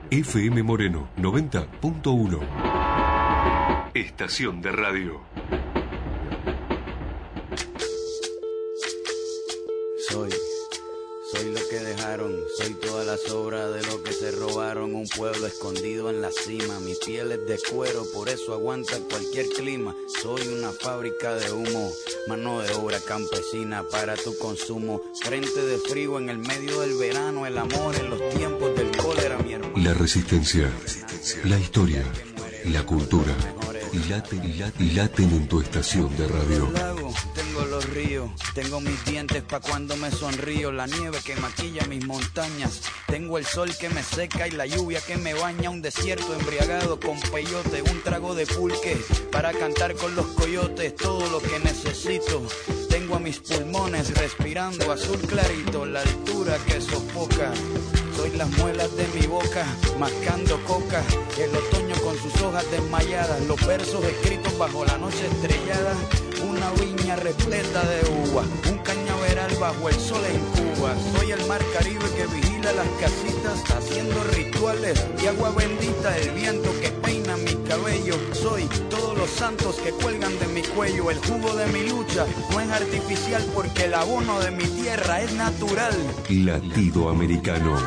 FM Moreno 90.1. Estación de radio. Soy lo que dejaron, soy toda la sobra de lo que se robaron. Un pueblo escondido en la cima, mi piel es de cuero, por eso aguanta cualquier clima. Soy una fábrica de humo, mano de obra campesina para tu consumo. Frente de frío en el medio del verano, el amor en los tiempos del cólera, mi hermano. La resistencia, la historia, la cultura, laten en tu estación de radio. Tengo los ríos, tengo mis dientes pa' cuando me sonrío, la nieve que maquilla mis montañas, tengo el sol que me seca y la lluvia que me baña, un desierto embriagado con peyote, un trago de pulque para cantar con los coyotes, todo lo que necesito. Tengo a mis pulmones respirando azul clarito, la altura que sofoca. Soy las muelas de mi boca, mascando coca, el otoño con sus hojas desmayadas, los versos escritos bajo la noche estrellada, una viña repleta de uva, un cañaveral bajo el sol en Cuba. Soy el mar Caribe que vigila las casitas, haciendo rituales y agua bendita, el viento que peina mi cabello. Soy todos los santos que cuelgan de mi cuello, el jugo de mi lucha no es artificial porque el abono de mi tierra es natural. Latido Americano.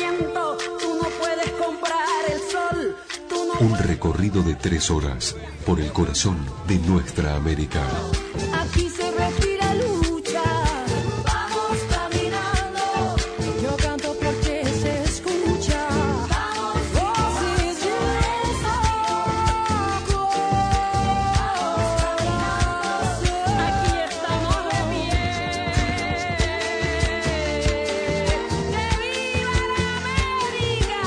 Un recorrido de 3 horas por el corazón de nuestra América. Aquí se respira lucha. Vamos caminando. Yo canto porque se escucha. Vamos, si yo soy. Aquí estamos de pie. ¡Que viva la América!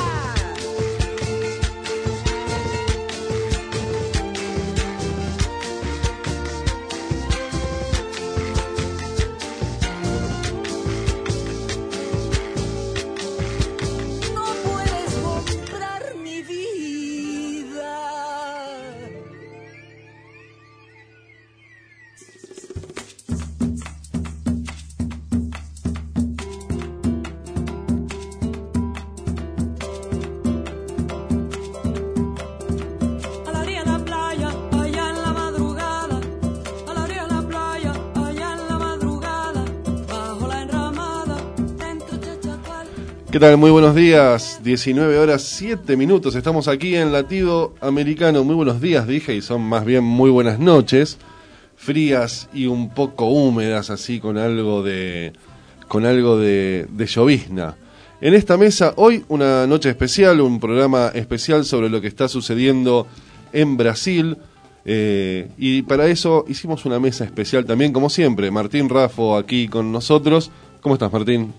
¿Qué tal? Muy buenos días, 19 horas 7 minutos, estamos aquí en Latido Americano. Muy buenos días, dije, y son más bien muy buenas noches, frías y un poco húmedas, así con algo de llovizna. En esta mesa, hoy una noche especial, un programa especial sobre lo que está sucediendo en Brasil, y para eso hicimos una mesa especial también, como siempre. Martín Raffo aquí con nosotros. ¿Cómo estás, Martín?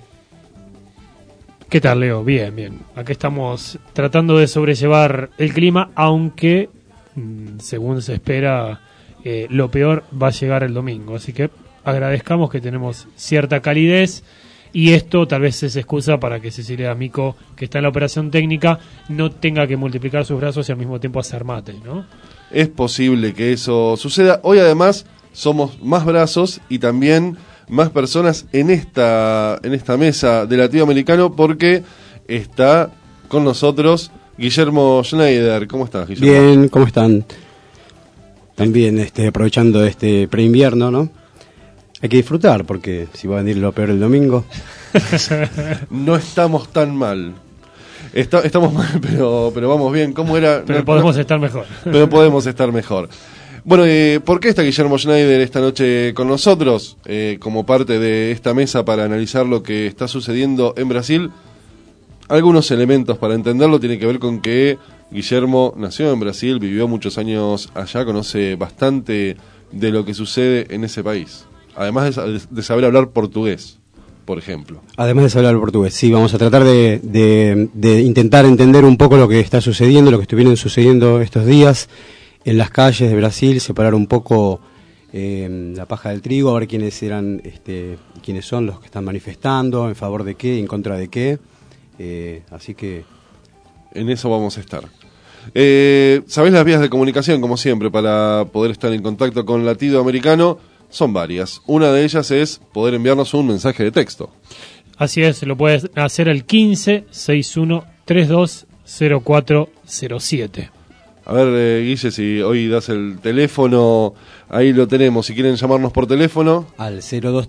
¿Qué tal, Leo? Bien, bien. Aquí estamos tratando de sobrellevar el clima, aunque, según se espera, lo peor va a llegar el domingo. Así que agradezcamos que tenemos cierta calidez, y esto tal vez es excusa para que Cecilia D'Amico, que está en la operación técnica, no tenga que multiplicar sus brazos y al mismo tiempo hacer mate, ¿no? Es posible que eso suceda. Hoy, además, somos más brazos y también más personas en esta mesa de Latido Americano, porque está con nosotros Guillermo Schneider. ¿Cómo estás, Guillermo? Bien, ¿cómo están? También aprovechando este preinvierno, ¿no? Hay que disfrutar, porque si va a venir lo peor el domingo. No estamos tan mal. Estamos mal, pero vamos bien. ¿Cómo era? Pero podemos estar mejor. Pero podemos estar mejor. Bueno, ¿por qué está Guillermo Schneider esta noche con nosotros? Como parte de esta mesa para analizar lo que está sucediendo en Brasil. Algunos elementos para entenderlo tienen que ver con que Guillermo nació en Brasil, vivió muchos años allá, conoce bastante de lo que sucede en ese país. Además de saber hablar portugués, por ejemplo. Además de saber portugués, sí, vamos a tratar de intentar entender un poco lo que está sucediendo, lo que estuvieron sucediendo estos días en las calles de Brasil, separar un poco la paja del trigo, a ver quiénes son los que están manifestando, en favor de qué, en contra de qué, así que en eso vamos a estar. ¿Sabés las vías de comunicación, como siempre, para poder estar en contacto con Latido Americano? Son varias. Una de ellas es poder enviarnos un mensaje de texto. Así es, lo puedes hacer al 15 61 32 0407. A ver, Guille, si hoy das el teléfono, ahí lo tenemos. Si quieren llamarnos por teléfono. Al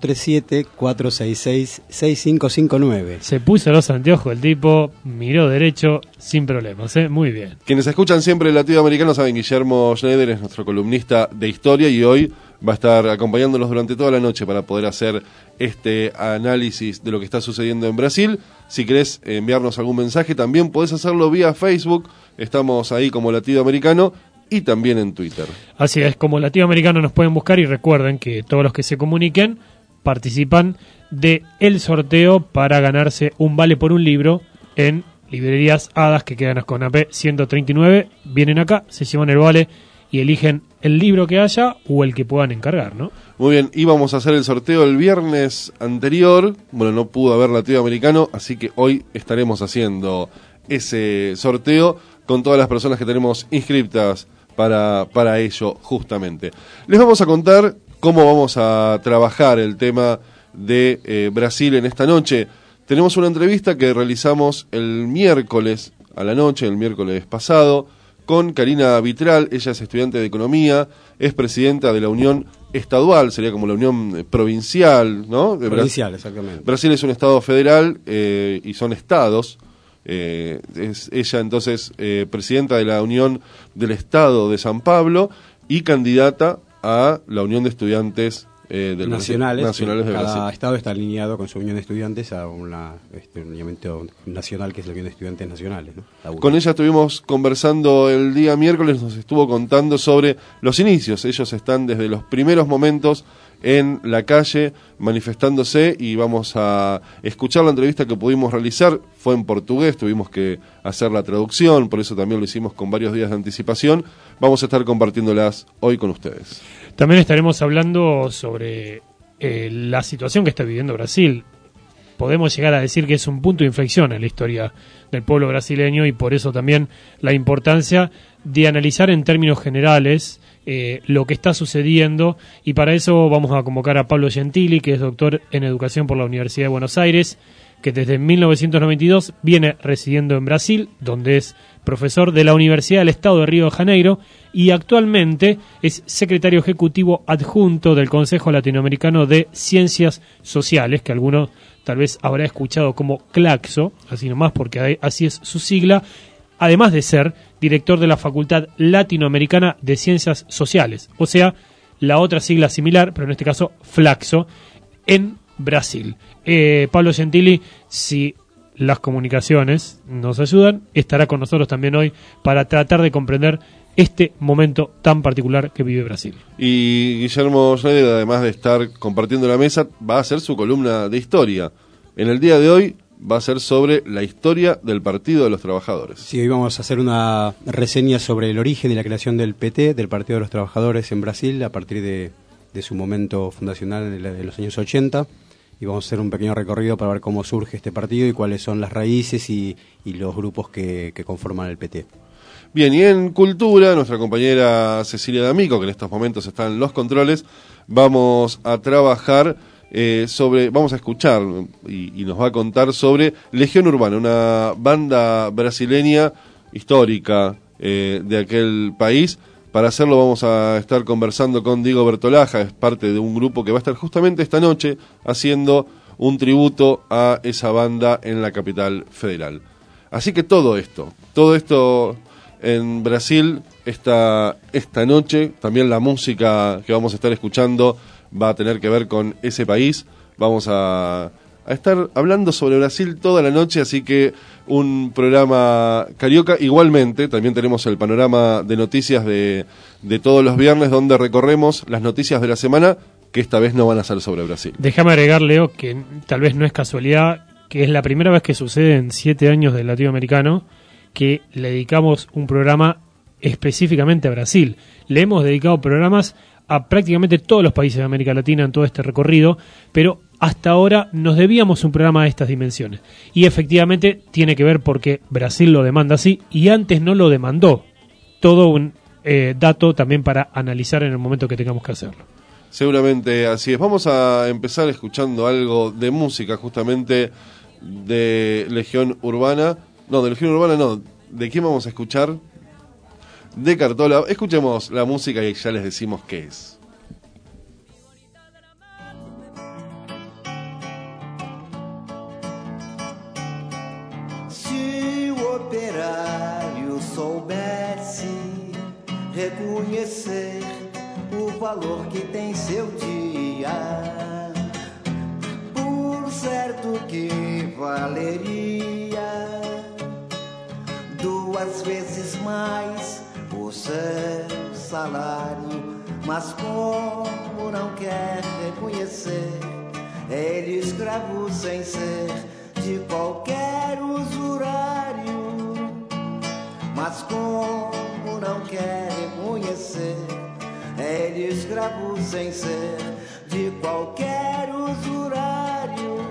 0237-466-6559. Se puso los anteojos el tipo, miró derecho sin problemas, muy bien. Quienes escuchan siempre el Latinoamericano saben, Guillermo Schneider es nuestro columnista de historia y hoy va a estar acompañándonos durante toda la noche para poder hacer este análisis de lo que está sucediendo en Brasil. Si querés enviarnos algún mensaje, también podés hacerlo vía Facebook. Estamos ahí como Latinoamericano y también en Twitter. Así es, como Latinoamericano nos pueden buscar y recuerden que todos los que se comuniquen participan de el sorteo para ganarse un vale por un libro en librerías Hadas que quedan con AP 139. Vienen acá, se llevan el vale y eligen el libro que haya o el que puedan encargar, ¿no? Muy bien, íbamos a hacer el sorteo el viernes anterior. Bueno, no pudo haber Latinoamericano, así que hoy estaremos haciendo ese sorteo con todas las personas que tenemos inscriptas para ello justamente. Les vamos a contar cómo vamos a trabajar el tema de Brasil en esta noche. Tenemos una entrevista que realizamos el miércoles a la noche, el miércoles pasado, con Karina Vitral. Ella es estudiante de Economía, es presidenta de la Unión Estadual, sería como la Unión Provincial, ¿no? Provincial, exactamente. Brasil es un estado federal y son estados. Es ella entonces presidenta de la Unión del Estado de San Pablo y candidata a la Unión de Estudiantes nacionales de Brasil. Cada estado está alineado con su unión de estudiantes a un lineamiento nacional que es la Unión de Estudiantes Nacionales, ¿no? Con ella estuvimos conversando el día miércoles, nos estuvo contando sobre los inicios. Ellos están desde los primeros momentos en la calle manifestándose y vamos a escuchar la entrevista que pudimos realizar. Fue en portugués, tuvimos que hacer la traducción, por eso también lo hicimos con varios días de anticipación. Vamos a estar compartiéndolas hoy con ustedes. También estaremos hablando sobre la situación que está viviendo Brasil. Podemos llegar a decir que es un punto de inflexión en la historia del pueblo brasileño y por eso también la importancia de analizar en términos generales lo que está sucediendo, y para eso vamos a convocar a Pablo Gentili, que es doctor en Educación por la Universidad de Buenos Aires, que desde 1992 viene residiendo en Brasil, donde es profesor de la Universidad del Estado de Río de Janeiro y actualmente es secretario ejecutivo adjunto del Consejo Latinoamericano de Ciencias Sociales, que alguno tal vez habrá escuchado como CLACSO, así nomás porque así es su sigla, además de ser director de la Facultad Latinoamericana de Ciencias Sociales, o sea, la otra sigla similar, pero en este caso FLACSO, en Brasil. Pablo Gentili, si las comunicaciones nos ayudan, estará con nosotros también hoy para tratar de comprender este momento tan particular que vive Brasil. Y Guillermo Schneider, además de estar compartiendo la mesa, va a hacer su columna de historia. En el día de hoy va a ser sobre la historia del Partido de los Trabajadores. Sí, hoy vamos a hacer una reseña sobre el origen y la creación del PT, del Partido de los Trabajadores en Brasil, a partir de su momento fundacional de los años 80. Y vamos a hacer un pequeño recorrido para ver cómo surge este partido y cuáles son las raíces y los grupos que conforman el PT. Bien, y en Cultura, nuestra compañera Cecilia D'Amico, que en estos momentos está en los controles, vamos a trabajar vamos a escuchar y nos va a contar sobre Legión Urbana, una banda brasileña histórica de aquel país. Para hacerlo vamos a estar conversando con Diego Bertolaja, es parte de un grupo que va a estar justamente esta noche haciendo un tributo a esa banda en la capital federal. Así que todo esto en Brasil esta noche, también la música que vamos a estar escuchando va a tener que ver con ese país. Vamos a estar hablando sobre Brasil toda la noche, así que un programa carioca. Igualmente, también tenemos el panorama de noticias de todos los viernes, donde recorremos las noticias de la semana, que esta vez no van a ser sobre Brasil. Déjame agregar, Leo, que tal vez no es casualidad, que es la primera vez que sucede en 7 años del Latinoamericano que le dedicamos un programa específicamente a Brasil. Le hemos dedicado programas a prácticamente todos los países de América Latina en todo este recorrido, pero hasta ahora nos debíamos un programa de estas dimensiones. Y efectivamente tiene que ver porque Brasil lo demanda así y antes no lo demandó. Todo un dato también para analizar en el momento que tengamos que hacerlo. Seguramente así es. Vamos a empezar escuchando algo de música justamente de Legión Urbana. No, de Legión Urbana no, ¿De quién vamos a escuchar? De Cartola. Escuchemos la música y ya les decimos qué es. Se o operário soubesse reconhecer o valor que tem seu dia, por certo que valeria 2 vezes mais o seu salário. Mas como não quer reconhecer, ele escravo sem ser de qualquer usurário. Mas como não quer reconhecer, ele escravo sem ser de qualquer usurário.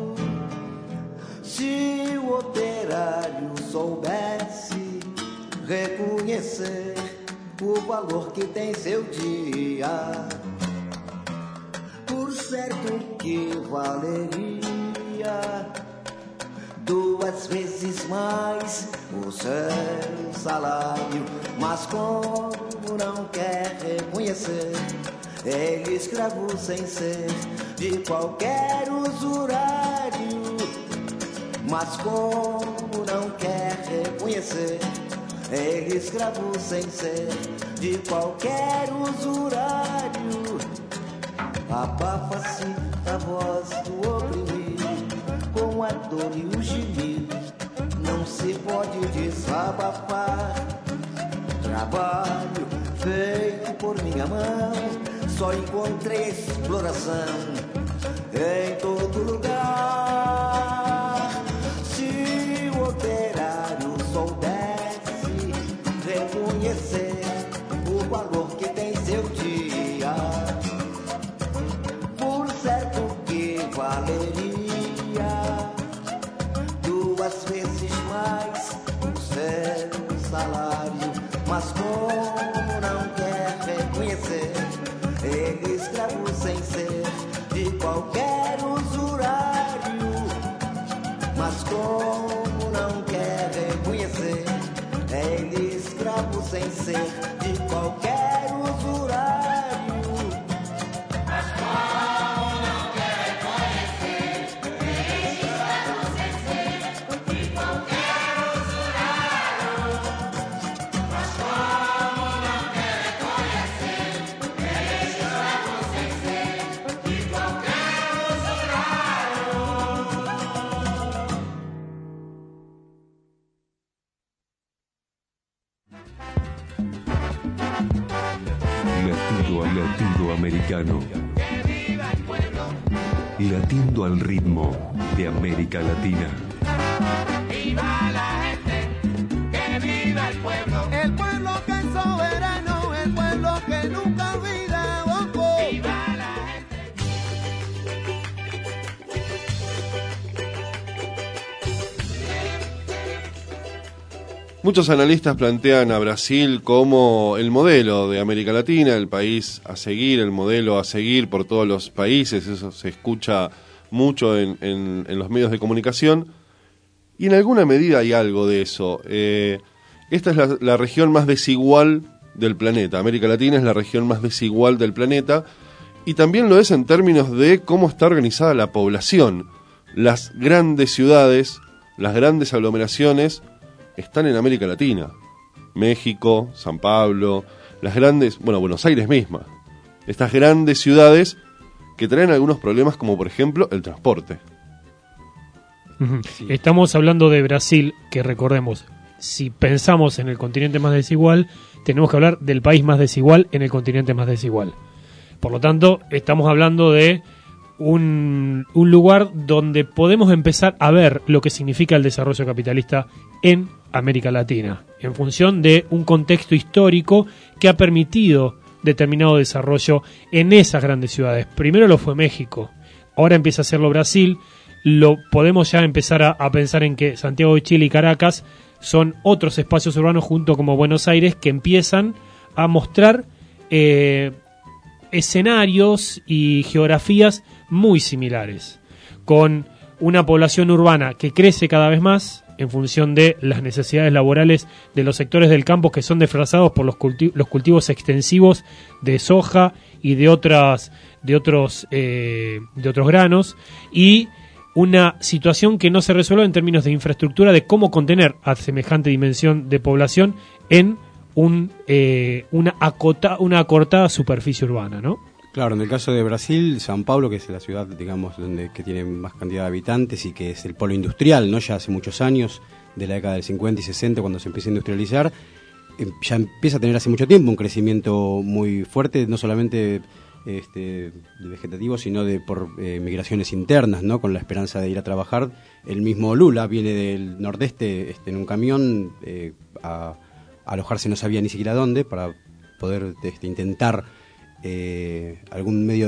Se o operário soubesse reconhecer o valor que tem seu dia, por certo que valeria 2 vezes mais o seu salário. Mas como não quer reconhecer, ele escravo sem ser de qualquer usurário. Mas como não quer reconhecer, ele escravo sem ser de qualquer usurário. Abafa-se a voz do oprimido com a dor e o gemido, não se pode desabafar. Trabalho feito por minha mão, só encontrei exploração em todo lugar. Se o operário soubesse reconhecer o valor que tem seu dia, por certo que valeria 2 vezes mais o seu salário. Mas como não quer reconhecer, ele escravo sem ser de qualquer usurário. Mas como não quer reconhecer, ele escravo sem ser de qualquer usurário. Latinoamericano. Latiendo al ritmo de América Latina. ¡Viva la gente! ¡Que viva el pueblo! El pueblo que es soberano, el pueblo que nunca olvida. ¡Oh, oh! ¡Viva la gente! Muchos analistas plantean a Brasil como el modelo de América Latina, el país a seguir, el modelo a seguir por todos los países. Eso se escucha mucho en los medios de comunicación, y en alguna medida hay algo de eso. Esta es la región más desigual del planeta. América Latina es la región más desigual del planeta, y también lo es en términos de cómo está organizada la población. Las grandes ciudades, las grandes aglomeraciones están en América Latina. México, San Pablo, las grandes, Buenos Aires misma. Estas grandes ciudades que traen algunos problemas, como por ejemplo el transporte. Sí. Estamos hablando de Brasil, que recordemos, si pensamos en el continente más desigual, tenemos que hablar del país más desigual en el continente más desigual. Por lo tanto, estamos hablando de un lugar donde podemos empezar a ver lo que significa el desarrollo capitalista en América Latina, en función de un contexto histórico que ha permitido determinado desarrollo en esas grandes ciudades. Primero lo fue México, ahora empieza a hacerlo Brasil. Lo podemos ya empezar a pensar en que Santiago de Chile y Caracas son otros espacios urbanos junto como Buenos Aires que empiezan a mostrar escenarios y geografías muy similares, con una población urbana que crece cada vez más en función de las necesidades laborales de los sectores del campo que son desplazados por los cultivos extensivos de soja y de otros granos, y una situación que no se resuelve en términos de infraestructura, de cómo contener a semejante dimensión de población en una acortada superficie urbana, ¿no? Claro, en el caso de Brasil, São Paulo, que es la ciudad, digamos, que tiene más cantidad de habitantes y que es el polo industrial, ¿no? Ya hace muchos años, de la década del 50 y 60, cuando se empieza a industrializar, ya empieza a tener hace mucho tiempo un crecimiento muy fuerte, no solamente de vegetativo, sino por migraciones internas, ¿no? Con la esperanza de ir a trabajar. El mismo Lula viene del nordeste en un camión a alojarse, no sabía ni siquiera dónde, para poder intentar algún medio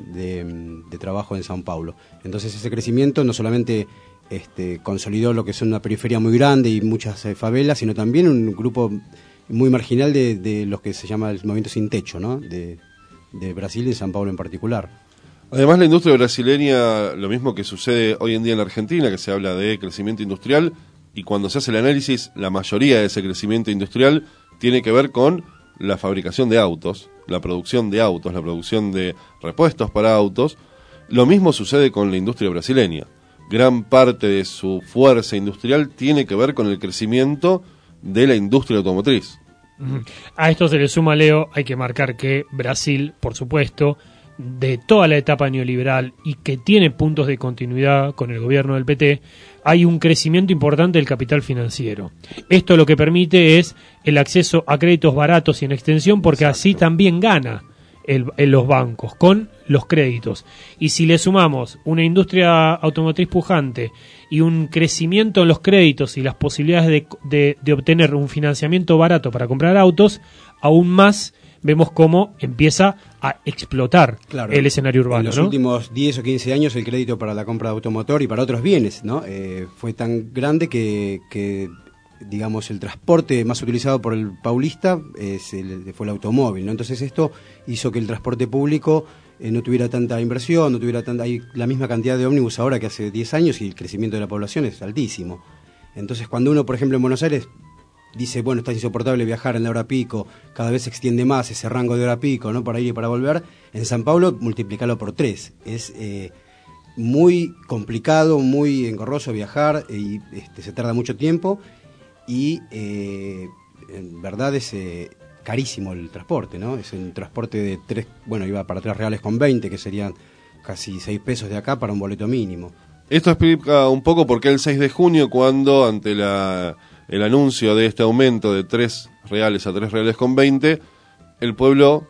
de trabajo en São Paulo. Entonces ese crecimiento no solamente consolidó lo que es una periferia muy grande y muchas favelas, sino también un grupo muy marginal de los que se llama el movimiento sin techo, ¿no? de Brasil y de São Paulo en particular. Además, la industria brasileña, lo mismo que sucede hoy en día en la Argentina, que se habla de crecimiento industrial, y cuando se hace el análisis, la mayoría de ese crecimiento industrial tiene que ver con la fabricación de autos, la producción de autos, la producción de repuestos para autos. Lo mismo sucede con la industria brasileña. Gran parte de su fuerza industrial tiene que ver con el crecimiento de la industria automotriz. A esto se le suma, Leo, hay que marcar que Brasil, por supuesto, de toda la etapa neoliberal y que tiene puntos de continuidad con el gobierno del PT, hay un crecimiento importante del capital financiero. Esto lo que permite es el acceso a créditos baratos y en extensión, porque así también gana en los bancos con los créditos. Y si le sumamos una industria automotriz pujante y un crecimiento en los créditos y las posibilidades de obtener un financiamiento barato para comprar autos, aún más vemos cómo empieza a explotar, claro, el escenario urbano. En los últimos 10 o 15 años el crédito para la compra de automotor y para otros bienes, ¿no? Fue tan grande que digamos, el transporte más utilizado por el paulista fue el automóvil, ¿no? Entonces esto hizo que el transporte público no tuviera tanta inversión, no tuviera hay la misma cantidad de ómnibus ahora que hace 10 años y el crecimiento de la población es altísimo. Entonces cuando uno, por ejemplo, en Buenos Aires dice, bueno, está insoportable viajar en la hora pico, cada vez se extiende más ese rango de hora pico, ¿no? Para ir y para volver, en São Paulo multiplicarlo por 3. Es muy complicado, muy engorroso viajar y se tarda mucho tiempo. Y en verdad es carísimo el transporte, ¿no? Es un transporte de iba para 3 reales con 20, que serían casi 6 pesos de acá para un boleto mínimo. Esto explica un poco por qué el 6 de junio, cuando ante el anuncio de este aumento de 3 reales a 3 reales con 20, el pueblo,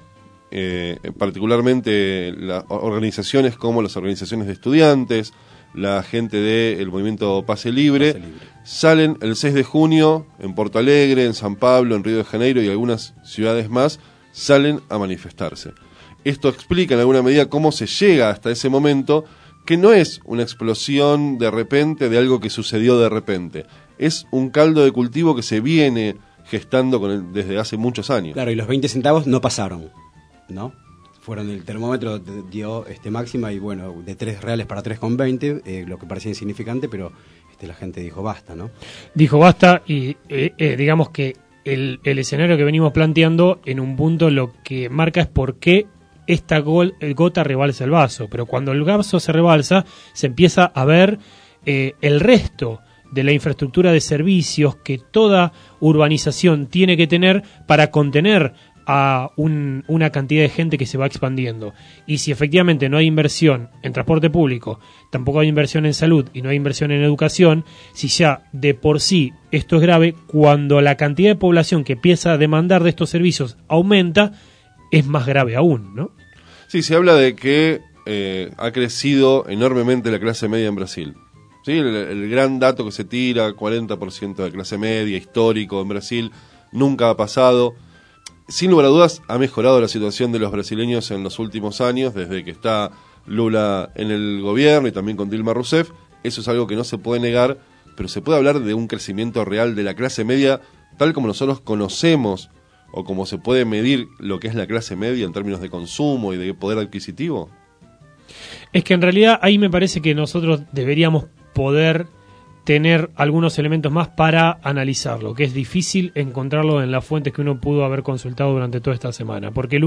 particularmente las organizaciones como las organizaciones de estudiantes, la gente del movimiento Pase Libre, salen el 6 de junio en Porto Alegre, en San Pablo, en Río de Janeiro y algunas ciudades más, salen a manifestarse. Esto explica en alguna medida cómo se llega hasta ese momento, que no es una explosión de repente de algo que sucedió de repente, es un caldo de cultivo que se viene gestando desde hace muchos años. Claro, y los 20 centavos no pasaron, ¿no? Fueron, el termómetro dio máxima y bueno, de 3 reales para 3,20, lo que parecía insignificante, pero la gente dijo basta, ¿no? Dijo basta y digamos que el escenario que venimos planteando en un punto lo que marca es por qué esta gota rebalsa el vaso, pero cuando el vaso se rebalsa se empieza a ver el resto de la infraestructura de servicios que toda urbanización tiene que tener para contener a una cantidad de gente que se va expandiendo. Y si efectivamente no hay inversión en transporte público, tampoco hay inversión en salud y no hay inversión en educación, si ya de por sí esto es grave, cuando la cantidad de población que empieza a demandar de estos servicios aumenta, es más grave aún, ¿no? Sí, se habla de que ha crecido enormemente la clase media en Brasil. ¿Sí? El gran dato que se tira, 40% de clase media, histórico en Brasil, nunca ha pasado. Sin lugar a dudas, ha mejorado la situación de los brasileños en los últimos años, desde que está Lula en el gobierno y también con Dilma Rousseff. Eso es algo que no se puede negar, pero se puede hablar de un crecimiento real de la clase media, tal como nosotros conocemos, o como se puede medir lo que es la clase media en términos de consumo y de poder adquisitivo. Es que en realidad ahí me parece que nosotros deberíamos poder tener algunos elementos más para analizarlo, que es difícil encontrarlo en las fuentes que uno pudo haber consultado durante toda esta semana, porque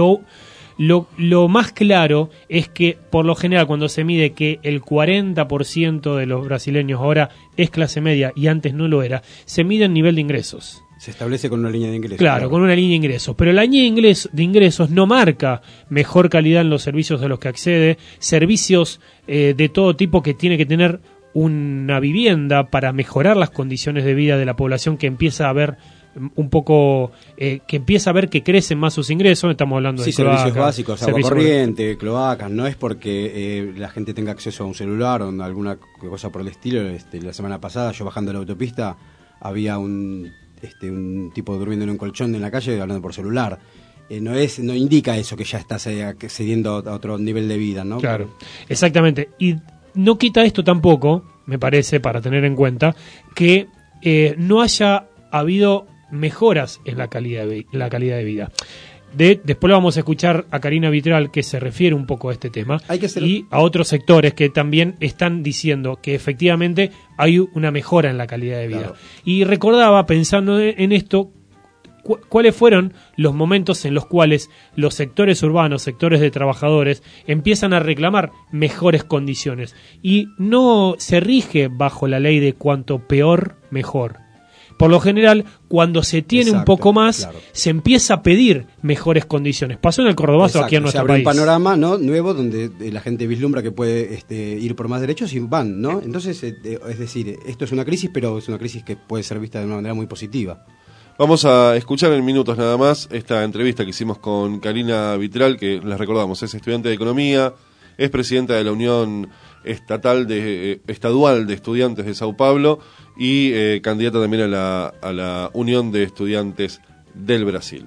lo más claro es que por lo general cuando se mide que el 40% de los brasileños ahora es clase media y antes no lo era, se mide en nivel de ingresos. Se establece con una línea de ingresos. Claro, con una línea de ingresos. Pero la línea de ingresos no marca mejor calidad en los servicios a los que accede, servicios de todo tipo que tiene que tener una vivienda para mejorar las condiciones de vida de la población que empieza a ver un poco, que empieza a ver que crecen más sus ingresos. Estamos hablando de servicios cloacas, básicos, agua corriente, cloacas. No es porque la gente tenga acceso a un celular o a alguna cosa por el estilo. La semana pasada, yo bajando la autopista, había un tipo durmiendo en un colchón en la calle hablando por celular. No indica eso que ya está accediendo a otro nivel de vida, ¿no? Claro, exactamente. Y no quita esto tampoco, me parece, para tener en cuenta, que no haya habido mejoras en la calidad de vida. Después lo vamos a escuchar a Karina Vitral, que se refiere un poco a este tema, y a otros sectores que también están diciendo que efectivamente hay una mejora en la calidad de vida. Claro. Y recordaba, pensando en esto, cuáles fueron los momentos en los cuales los sectores urbanos, sectores de trabajadores, empiezan a reclamar mejores condiciones. Y no se rige bajo la ley de cuanto peor, mejor. Por lo general, cuando se tiene un poco más, claro, se empieza a pedir mejores condiciones. Pasó en el Cordobazo, aquí en nuestro país. Un panorama, ¿no?, nuevo donde la gente vislumbra que puede ir por más derechos y van, ¿no? Entonces, es decir, esto es una crisis, pero es una crisis que puede ser vista de una manera muy positiva. Vamos a escuchar en minutos nada más esta entrevista que hicimos con Karina Vitral, que les recordamos, es estudiante de Economía, es presidenta de la Unión Estadual de Estudiantes de Sao Paulo y candidata también a la Unión de Estudiantes del Brasil.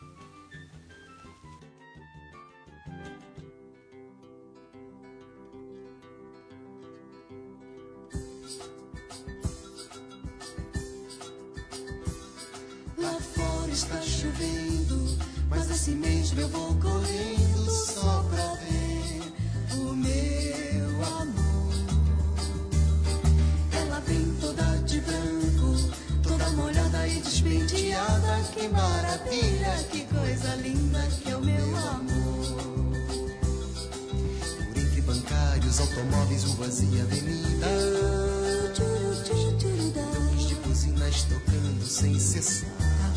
Lá fora está chovendo, mas assim mesmo eu vou correndo só pra ver o meu amor. Ela vem toda de branco, toda molhada e despenteada. Que maravilha, que coisa linda que é o meu amor. Por entre bancários, automóveis, ruas e avenidas, luz de buzinas tocando sem cessar.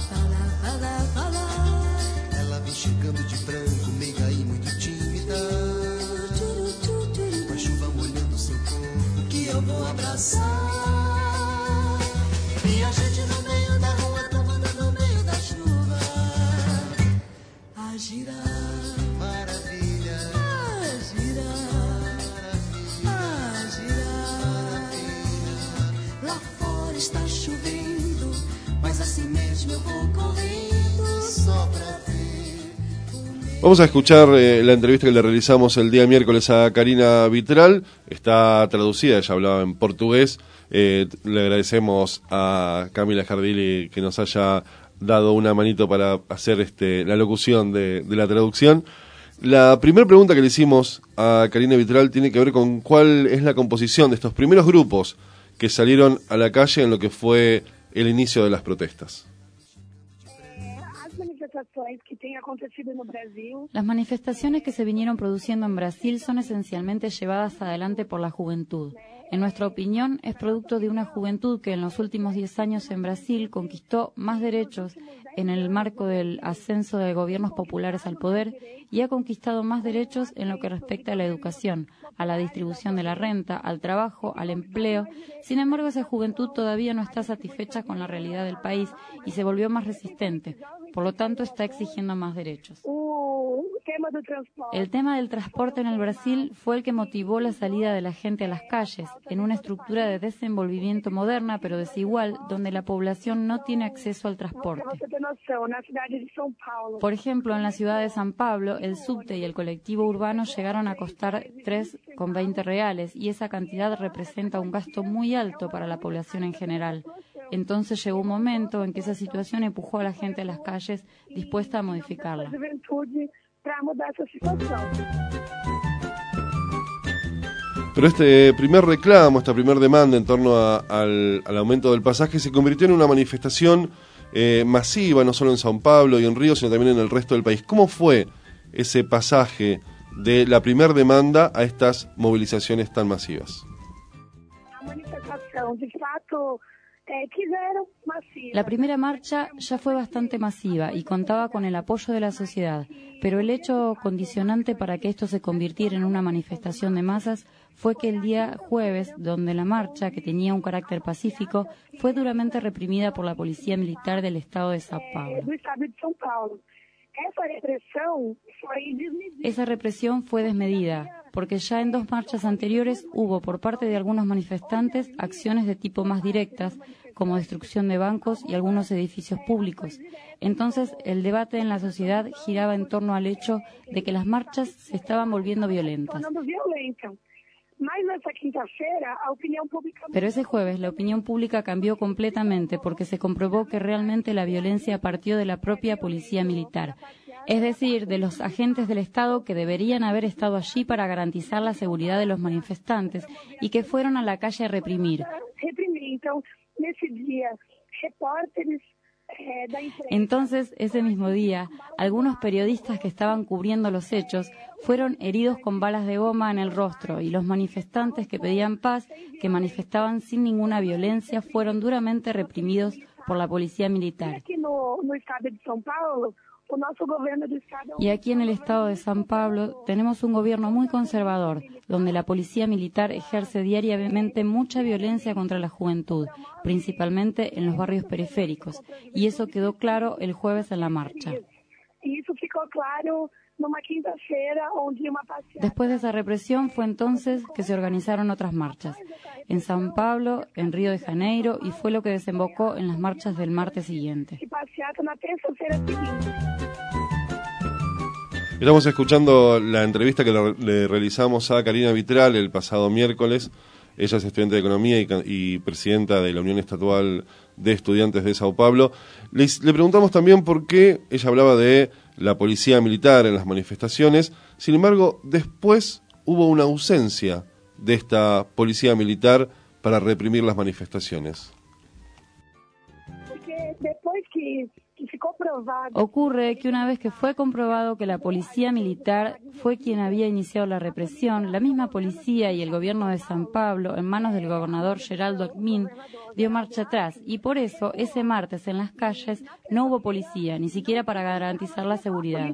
Ela vem chegando de branco, meiga e muito tímida, com a chuva molhando seu corpo que eu vou abraçar. E a gente no meio da rua tomando no meio da chuva a girar, maravilha, a girar, a girar. Lá fora está chovendo, mas assim mesmo eu vou correndo só pra ver. Vamos a escuchar la entrevista que le realizamos el día miércoles a Karina Vitral. Está traducida, ella hablaba en portugués. Le agradecemos a Camila Jardili que nos haya dado una manito para hacer la locución de la traducción. La primera pregunta que le hicimos a Karina Vitral tiene que ver con cuál es la composición de estos primeros grupos que salieron a la calle en lo que fue el inicio de las protestas. Las manifestaciones que se vinieron produciendo en Brasil son esencialmente llevadas adelante por la juventud. En nuestra opinión, es producto de una juventud que en los últimos 10 años en Brasil conquistó más derechos en el marco del ascenso de gobiernos populares al poder y ha conquistado más derechos en lo que respecta a la educación, a la distribución de la renta, al trabajo, al empleo. Sin embargo, esa juventud todavía no está satisfecha con la realidad del país y se volvió más resistente. Por lo tanto, está exigiendo más derechos. El tema del transporte en el Brasil fue el que motivó la salida de la gente a las calles, en una estructura de desenvolvimiento moderna pero desigual, donde la población no tiene acceso al transporte. Por ejemplo, en la ciudad de San Pablo, el subte y el colectivo urbano llegaron a costar 3,20 reales y esa cantidad representa un gasto muy alto para la población en general. Entonces llegó un momento en que esa situación empujó a la gente a las calles dispuesta a modificarla. Pero este primer reclamo, esta primer demanda en torno al aumento del pasaje se convirtió en una manifestación masiva, no solo en São Paulo y en Río, sino también en el resto del país. ¿Cómo fue ese pasaje de la primer demanda a estas movilizaciones tan masivas? La primera marcha ya fue bastante masiva y contaba con el apoyo de la sociedad, pero el hecho condicionante para que esto se convirtiera en una manifestación de masas fue que el día jueves, donde la marcha, que tenía un carácter pacífico, fue duramente reprimida por la policía militar del estado de São Paulo. Esa represión fue desmedida, porque ya en 2 marchas anteriores hubo por parte de algunos manifestantes acciones de tipo más directas, como destrucción de bancos y algunos edificios públicos. Entonces, el debate en la sociedad giraba en torno al hecho de que las marchas se estaban volviendo violentas. Pero ese jueves la opinión pública cambió completamente porque se comprobó que realmente la violencia partió de la propia policía militar, es decir, de los agentes del Estado que deberían haber estado allí para garantizar la seguridad de los manifestantes y que fueron a la calle a reprimir. Entonces, ese mismo día, algunos periodistas que estaban cubriendo los hechos fueron heridos con balas de goma en el rostro y los manifestantes que pedían paz, que manifestaban sin ninguna violencia, fueron duramente reprimidos por la policía militar. Y aquí en el estado de São Paulo tenemos un gobierno muy conservador, donde la policía militar ejerce diariamente mucha violencia contra la juventud, principalmente en los barrios periféricos, y eso quedó claro el jueves en la marcha. Después de esa represión fue entonces que se organizaron otras marchas, en São Paulo, en Río de Janeiro, y fue lo que desembocó en las marchas del martes siguiente. Estamos escuchando la entrevista que le realizamos a Karina Vitral el pasado miércoles. Ella es estudiante de Economía y presidenta de la Unión Estadual de Estudiantes de São Paulo. Le preguntamos también por qué ella hablaba de la policía militar en las manifestaciones. Sin embargo, después hubo una ausencia de esta policía militar para reprimir las manifestaciones. Ocurre que una vez que fue comprobado que la policía militar fue quien había iniciado la represión, la misma policía y el gobierno de São Paulo, en manos del gobernador Geraldo Alckmin, dio marcha atrás, y por eso ese martes en las calles no hubo policía, ni siquiera para garantizar la seguridad.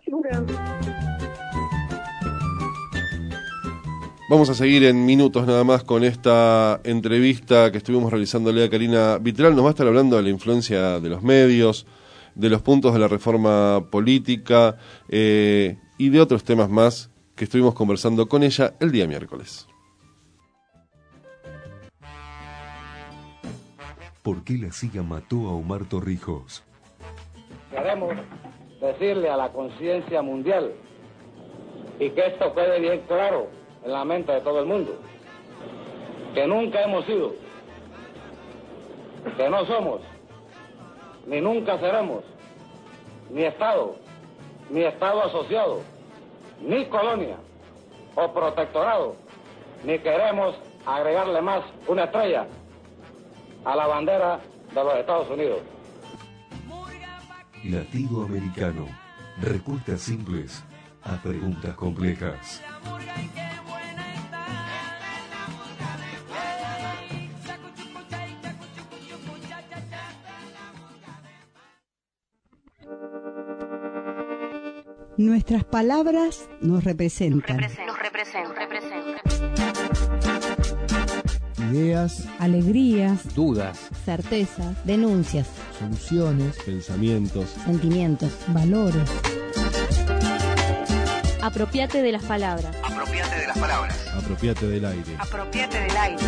Vamos a seguir en minutos nada más con esta entrevista que estuvimos realizándole a Karina Vitral. Nos va a estar hablando de la influencia de los medios, de los puntos de la reforma política y de otros temas más que estuvimos conversando con ella el día miércoles. ¿Por qué la CIA mató a Omar Torrijos? Queremos decirle a la conciencia mundial y que esto quede bien claro en la mente de todo el mundo, que nunca hemos sido, que no somos, ni nunca seremos, ni Estado asociado, ni colonia o protectorado, ni queremos agregarle más una estrella a la bandera de los Estados Unidos. Latido americano. Respuestas simples a preguntas complejas. Nuestras palabras nos representan. Ideas, alegrías, dudas, certezas, denuncias, soluciones, pensamientos, sentimientos, valores. Apropiate de las palabras. Apropiate de las palabras. Apropiate del aire. Apropiate del aire.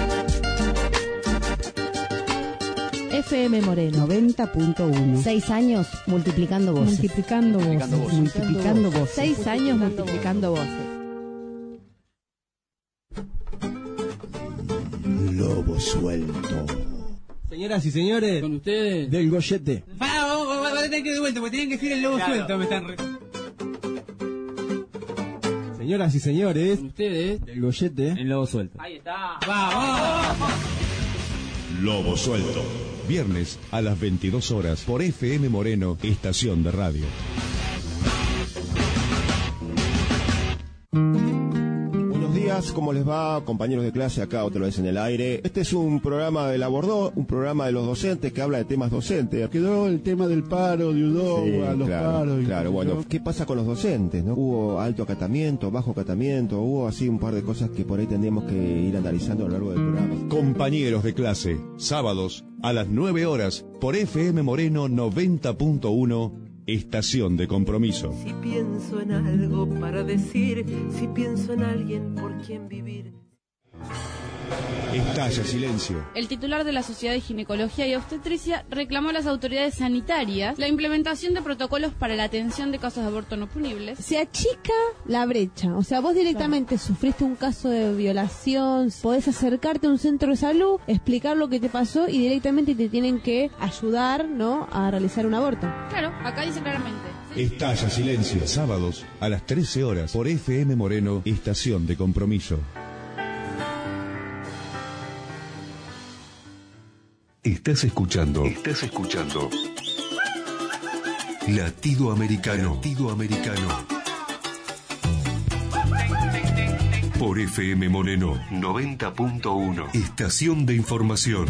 FM Moreno 90.1. 6 años multiplicando voces. Multiplicando voces. Multiplicando voces. 6 años multiplicando voces. Lobo suelto. Señoras y señores, con ustedes, del Goyete. Vamos a tener que ir de vuelta, porque tienen que decir el lobo suelto. Me están Señoras y señores, Con ustedes, el gollete el lobo suelto. Ahí está. ¡Vamos! Lobo Suelto. Viernes a las 22 horas por FM Moreno, estación de radio. Buenos días, ¿cómo les va, compañeros de clase? Acá otra vez en el aire. Este es un programa del Abordó, un programa de los docentes que habla de temas docentes. Quedó el tema del paro, de Udova, los paros. Claro, bueno, ¿qué pasa con los docentes, no? Hubo alto acatamiento, bajo acatamiento, hubo así un par de cosas que por ahí tendríamos que ir analizando a lo largo del programa. Compañeros de clase, sábados a las 9 horas por FM Moreno 90.1, estación de compromiso. Si pienso en algo para decir, si pienso en alguien por quien vivir. Estalla silencio. El titular de la Sociedad de Ginecología y Obstetricia reclamó a las autoridades sanitarias la implementación de protocolos para la atención de casos de aborto no punibles. Se achica la brecha, o sea, vos directamente sufriste un caso de violación, podés acercarte a un centro de salud, explicar lo que te pasó y directamente te tienen que ayudar, ¿no?, a realizar un aborto. Claro, acá dice claramente. Estalla silencio. Sábados a las 13 horas por FM Moreno, estación de compromiso. Estás escuchando Latido Americano. Por FM Moreno 90.1, estación de información.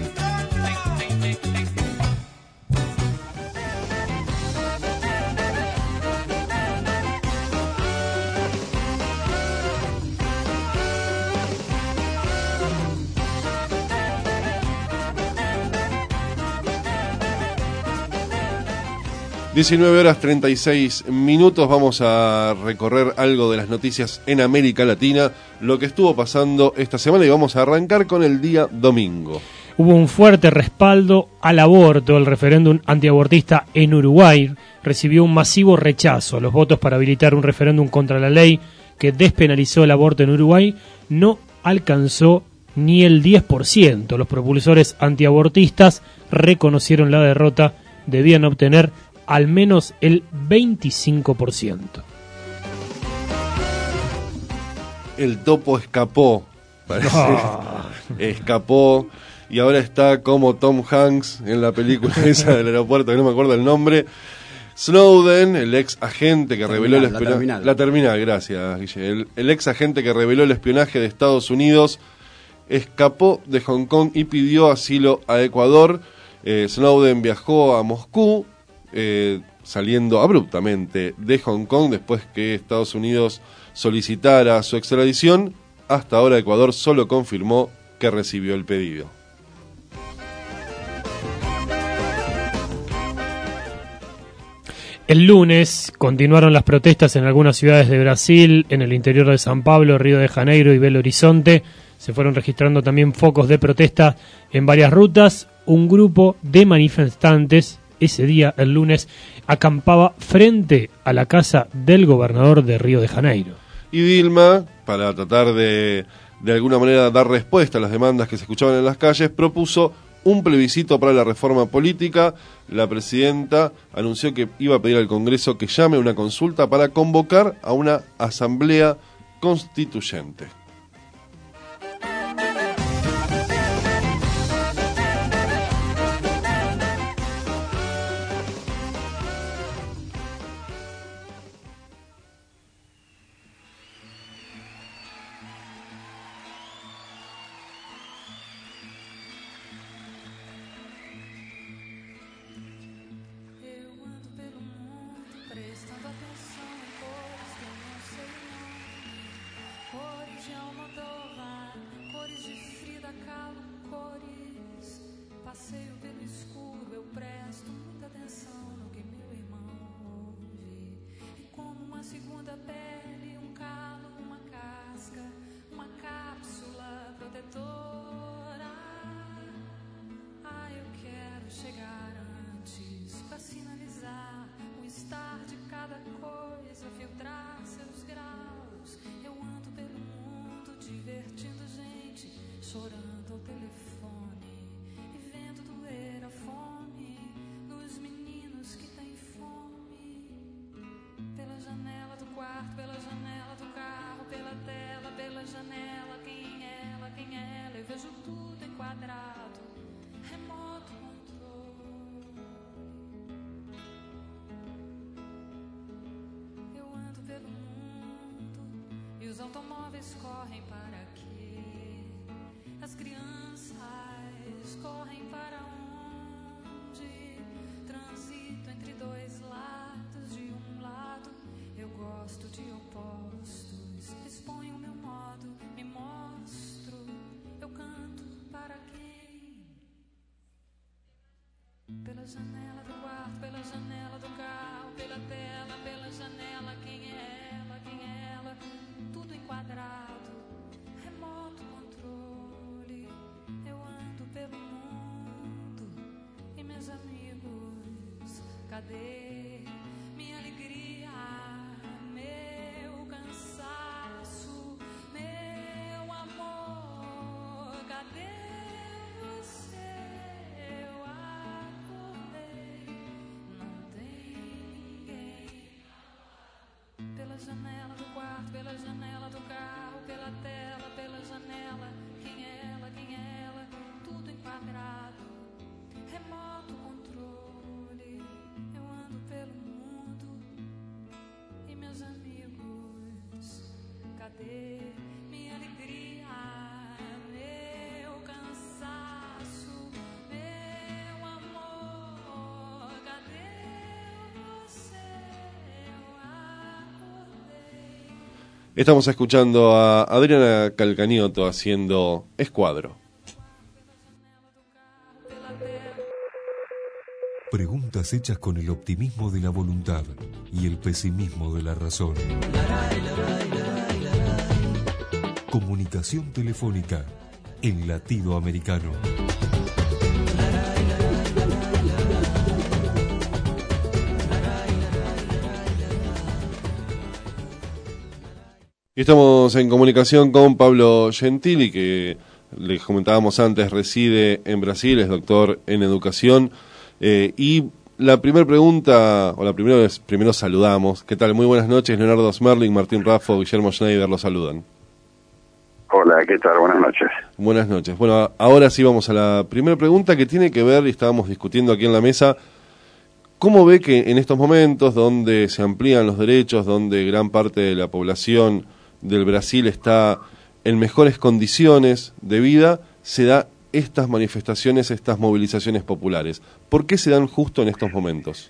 (19:36). Vamos a recorrer algo de las noticias en América Latina, lo que estuvo pasando esta semana, y vamos a arrancar con el día domingo. Hubo un fuerte respaldo al aborto. El referéndum antiabortista en Uruguay recibió un masivo rechazo. Los votos para habilitar un referéndum contra la ley que despenalizó el aborto en Uruguay no alcanzó ni el 10%. Los propulsores antiabortistas reconocieron la derrota. Debían obtener al menos el 25%. El topo escapó, parece. Escapó, y ahora está como Tom Hanks en la película esa del aeropuerto, que no me acuerdo el nombre. Snowden, el ex agente que reveló el espionaje. La terminal, gracias, Guille. El ex agente que reveló el espionaje de Estados Unidos escapó de Hong Kong y pidió asilo a Ecuador. Snowden viajó a Moscú, saliendo abruptamente de Hong Kong después que Estados Unidos solicitara su extradición. Hasta ahora Ecuador solo confirmó que recibió el pedido. El lunes continuaron las protestas en algunas ciudades de Brasil, en el interior de San Pablo, Río de Janeiro y Belo Horizonte. Se fueron registrando también focos de protesta en varias rutas. Un grupo de manifestantes ese día, el lunes, acampaba frente a la casa del gobernador de Río de Janeiro. Y Dilma, para tratar de alguna manera dar respuesta a las demandas que se escuchaban en las calles, propuso un plebiscito para la reforma política. La presidenta anunció que iba a pedir al Congreso que llame a una consulta para convocar a una asamblea constituyente. Pela janela do quarto, pela janela do carro. quadrado, remoto controle. Eu ando pelo mundo e os automóveis correm para quê? As crianças correm para onde? Transito entre dois lados. De um lado eu gosto de opostos. Exponho o meu modo, me mostro. Eu canto para quem? Pela janela do quarto, pela janela do carro, pela tela, pela janela. Quem é ela? Quem é ela? Tudo enquadrado, remoto controle. Eu ando pelo mundo e meus amigos, cadê minha alegria, meu cansaço, meu amor? Cadê você? Eu acordei, não tem ninguém. Pela janela do quarto, pela janela do carro, pela tela, pela janela. Quem é ela? Quem é ela? Tudo enquadrado, remoto controle. Eu ando pelo mundo e meus amigos, cadê minha alegria, meu cansaço, meu amor? Cadê você? Eu acordei. Estamos escuchando a Adriana Calcaniotto haciendo Escuadro. Preguntas hechas con el optimismo de la voluntad y el pesimismo de la razón. Comunicación telefónica en latido americano. Y estamos en comunicación con Pablo Gentili, que les comentábamos antes, reside en Brasil, es doctor en educación. Y la primera pregunta, o la primera es, primero saludamos. ¿Qué tal? Muy buenas noches, Leonardo Smerling, Martín Raffo, Guillermo Schneider, los saludan. Hola, ¿qué tal? Buenas noches. Buenas noches. Bueno, ahora sí vamos a la primera pregunta que tiene que ver, y estábamos discutiendo aquí en la mesa, ¿cómo ve que en estos momentos donde se amplían los derechos, donde gran parte de la población del Brasil está en mejores condiciones de vida, se da estas manifestaciones, estas movilizaciones populares? ¿Por qué se dan justo en estos momentos?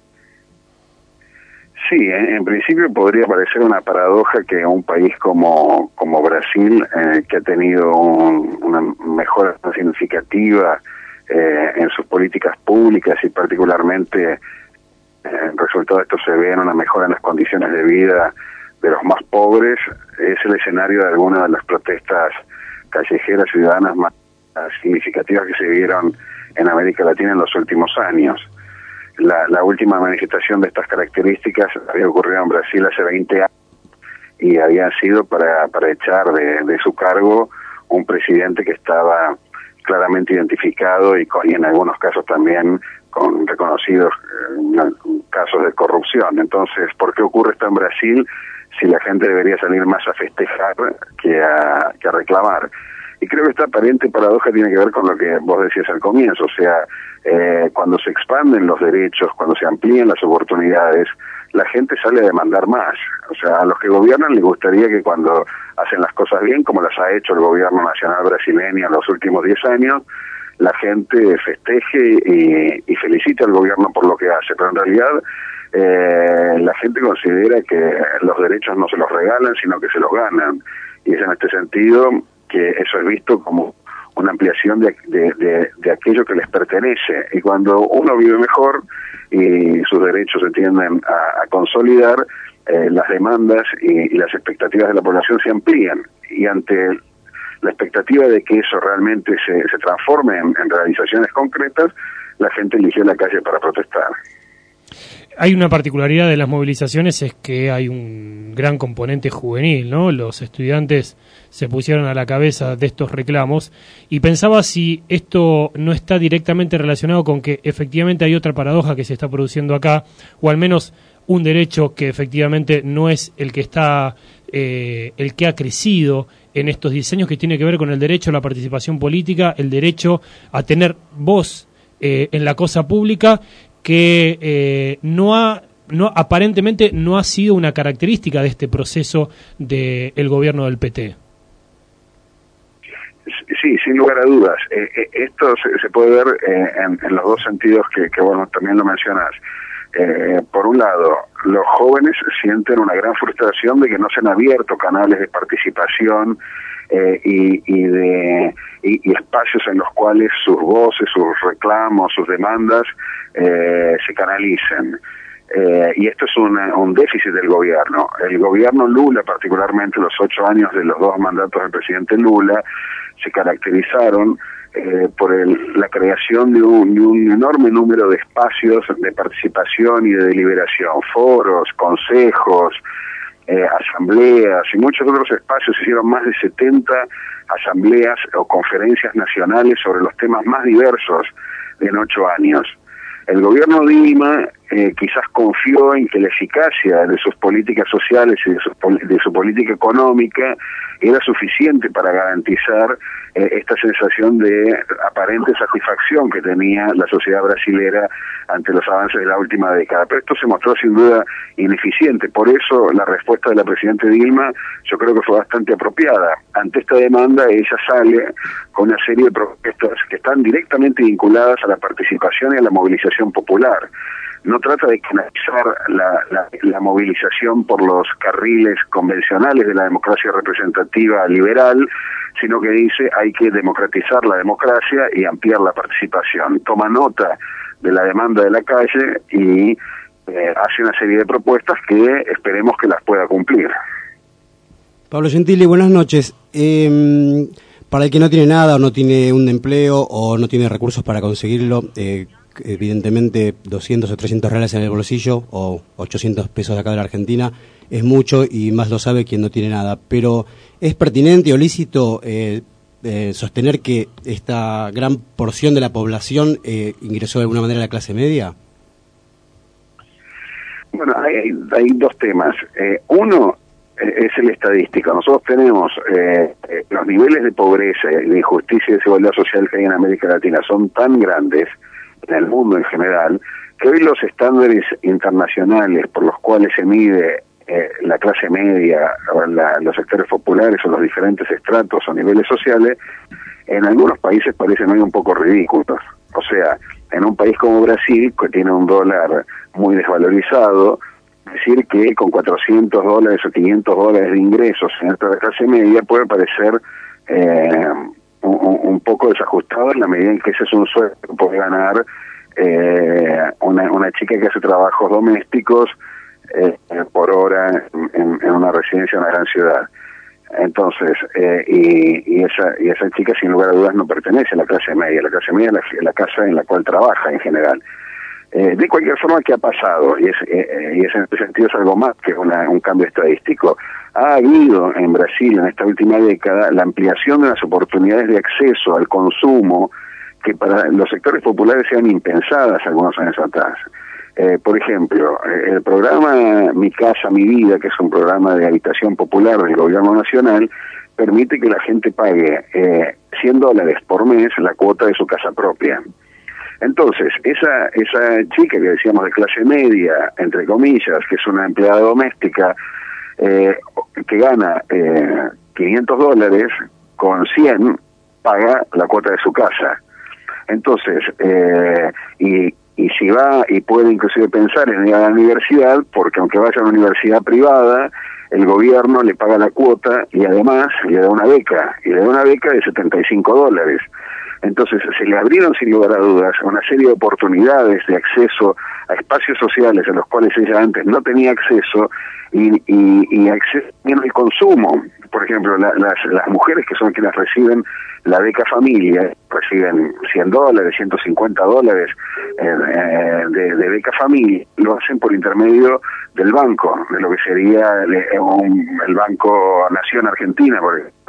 Sí, en principio podría parecer una paradoja que un país como Brasil, que ha tenido una mejora significativa en sus políticas públicas y particularmente el resultado de esto se ve en una mejora en las condiciones de vida de los más pobres, es el escenario de algunas de las protestas callejeras ciudadanas más significativas que se vieron en América Latina en los últimos años. La última manifestación de estas características había ocurrido en Brasil hace 20 años y había sido para echar de su cargo un presidente que estaba claramente identificado y en algunos casos también con reconocidos casos de corrupción. Entonces, ¿por qué ocurre esto en Brasil si la gente debería salir más a festejar que a reclamar? Y creo que esta aparente paradoja tiene que ver con lo que vos decías al comienzo, o sea, cuando se expanden los derechos, cuando se amplían las oportunidades, la gente sale a demandar más. O sea, a los que gobiernan les gustaría que cuando hacen las cosas bien, como las ha hecho el gobierno nacional brasileño en los últimos 10 años, la gente festeje y felicite al gobierno por lo que hace, pero en realidad la gente considera que los derechos no se los regalan, sino que se los ganan, y es en este sentido que eso es visto como una ampliación de aquello que les pertenece, y cuando uno vive mejor y sus derechos se tienden a consolidar, las demandas y las expectativas de la población se amplían, y ante la expectativa de que eso realmente se transforme en realizaciones concretas, la gente eligió la calle para protestar. Hay una particularidad de las movilizaciones, es que hay un gran componente juvenil, ¿no? Los estudiantes se pusieron a la cabeza de estos reclamos, y pensaba si esto no está directamente relacionado con que efectivamente hay otra paradoja que se está produciendo acá, o al menos un derecho que efectivamente no es el que está, el que ha crecido en estos diseños que tiene que ver con el derecho a la participación política, el derecho a tener voz en la cosa pública, que aparentemente no ha sido una característica de este proceso del gobierno del PT. Sí, sin lugar a dudas. Esto se puede ver en los dos sentidos que bueno, también lo mencionas. Por un lado, los jóvenes sienten una gran frustración de que no se han abierto canales de participación y espacios en los cuales sus voces, sus reclamos, sus demandas se canalicen. Y esto es un déficit del gobierno. El gobierno Lula, particularmente los 8 años de los 2 mandatos del presidente Lula, se caracterizaron por la creación de un enorme número de espacios de participación y de deliberación, foros, consejos, asambleas y muchos otros espacios. Se hicieron más de 70 asambleas o conferencias nacionales sobre los temas más diversos en 8 años. El gobierno Dilma quizás confió en que la eficacia de sus políticas sociales y de su política económica era suficiente para garantizar esta sensación de aparente satisfacción que tenía la sociedad brasilera ante los avances de la última década. Pero esto se mostró sin duda ineficiente. Por eso la respuesta de la presidenta Dilma yo creo que fue bastante apropiada. Ante esta demanda ella sale con una serie de propuestas que están directamente vinculadas a la participación y a la movilización popular. No trata de canalizar la movilización por los carriles convencionales de la democracia representativa liberal, sino que dice hay que democratizar la democracia y ampliar la participación. Toma nota de la demanda de la calle y hace una serie de propuestas que esperemos que las pueda cumplir. Pablo Gentili, buenas noches. Para el que no tiene nada o no tiene un empleo o no tiene recursos para conseguirlo, evidentemente 200 o 300 reales en el bolsillo o 800 pesos de acá de la Argentina es mucho, y más lo sabe quien no tiene nada. Pero ¿es pertinente o lícito sostener que esta gran porción de la población ingresó de alguna manera a la clase media? Bueno, hay 2 temas. Uno es el estadístico. Nosotros tenemos los niveles de pobreza, de injusticia y desigualdad social que hay en América Latina son tan grandes en el mundo en general, que hoy los estándares internacionales por los cuales se mide la clase media, o los sectores populares o los diferentes estratos o niveles sociales, en algunos países parecen hoy un poco ridículos. O sea, en un país como Brasil, que tiene un dólar muy desvalorizado, decir que con $400 o $500 de ingresos en esta clase media puede parecer un poco desajustado en la medida en que ese es un sueldo que puede ganar una chica que hace trabajos domésticos por hora en una residencia en una gran ciudad. Entonces, y esa chica sin lugar a dudas no pertenece a la clase media. La clase media es la casa en la cual trabaja en general. De cualquier forma, ¿qué ha pasado? Y en este sentido es algo más que un cambio estadístico. Ha habido en Brasil en esta última década la ampliación de las oportunidades de acceso al consumo que para los sectores populares sean impensadas algunos años atrás. Por ejemplo, el programa Mi Casa, Mi Vida, que es un programa de habitación popular del gobierno nacional, permite que la gente pague $100 por mes la cuota de su casa propia. Entonces, esa chica que decíamos de clase media, entre comillas, que es una empleada doméstica, que gana $500, con 100 paga la cuota de su casa. Entonces, y si va y puede inclusive pensar en ir a la universidad, porque aunque vaya a una universidad privada, el gobierno le paga la cuota y además le da una beca, de $75. Entonces se le abrieron sin lugar a dudas una serie de oportunidades de acceso a espacios sociales a los cuales ella antes no tenía acceso y acceso también al consumo. Por ejemplo, las mujeres que son quienes reciben la beca familia, reciben $100, $150 de beca familia, lo hacen por intermedio del banco, de lo que sería el Banco Nación Argentina, por ejemplo.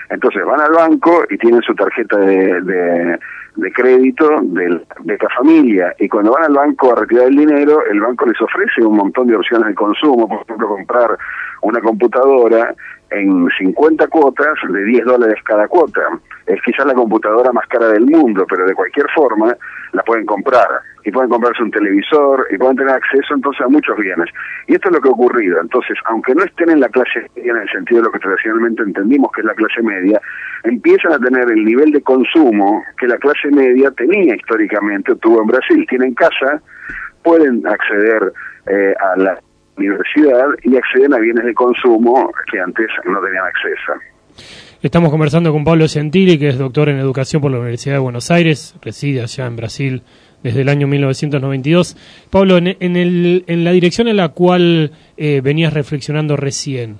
Entonces van al banco y tienen su tarjeta de crédito de Beca Familia, y cuando van al banco a retirar el dinero, el banco les ofrece un montón de opciones de consumo, por ejemplo, comprar una computadora en 50 cuotas de $10 cada cuota. Es quizás la computadora más cara del mundo, pero de cualquier forma la pueden comprar, y pueden comprarse un televisor, y pueden tener acceso entonces a muchos bienes. Y esto es lo que ha ocurrido. Entonces, aunque no estén en la clase media en el sentido de lo que tradicionalmente entendimos que es la clase media, empiezan a tener el nivel de consumo que la clase media tenía históricamente, o tuvo en Brasil. Tienen casa, pueden acceder a la universidad y acceden a bienes de consumo que antes no tenían acceso. Estamos conversando con Pablo Gentili, que es doctor en educación por la Universidad de Buenos Aires, reside allá en Brasil desde el año 1992. Pablo, en la dirección en la cual venías reflexionando recién,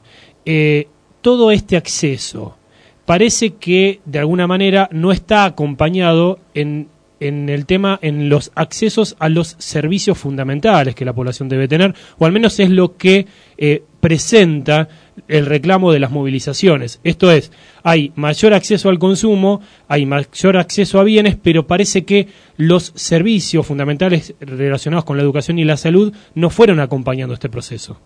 todo este acceso parece que de alguna manera no está acompañado en el tema, en los accesos a los servicios fundamentales que la población debe tener, o al menos es lo que presenta el reclamo de las movilizaciones. Esto es, hay mayor acceso al consumo, hay mayor acceso a bienes, pero parece que los servicios fundamentales relacionados con la educación y la salud no fueron acompañando este proceso.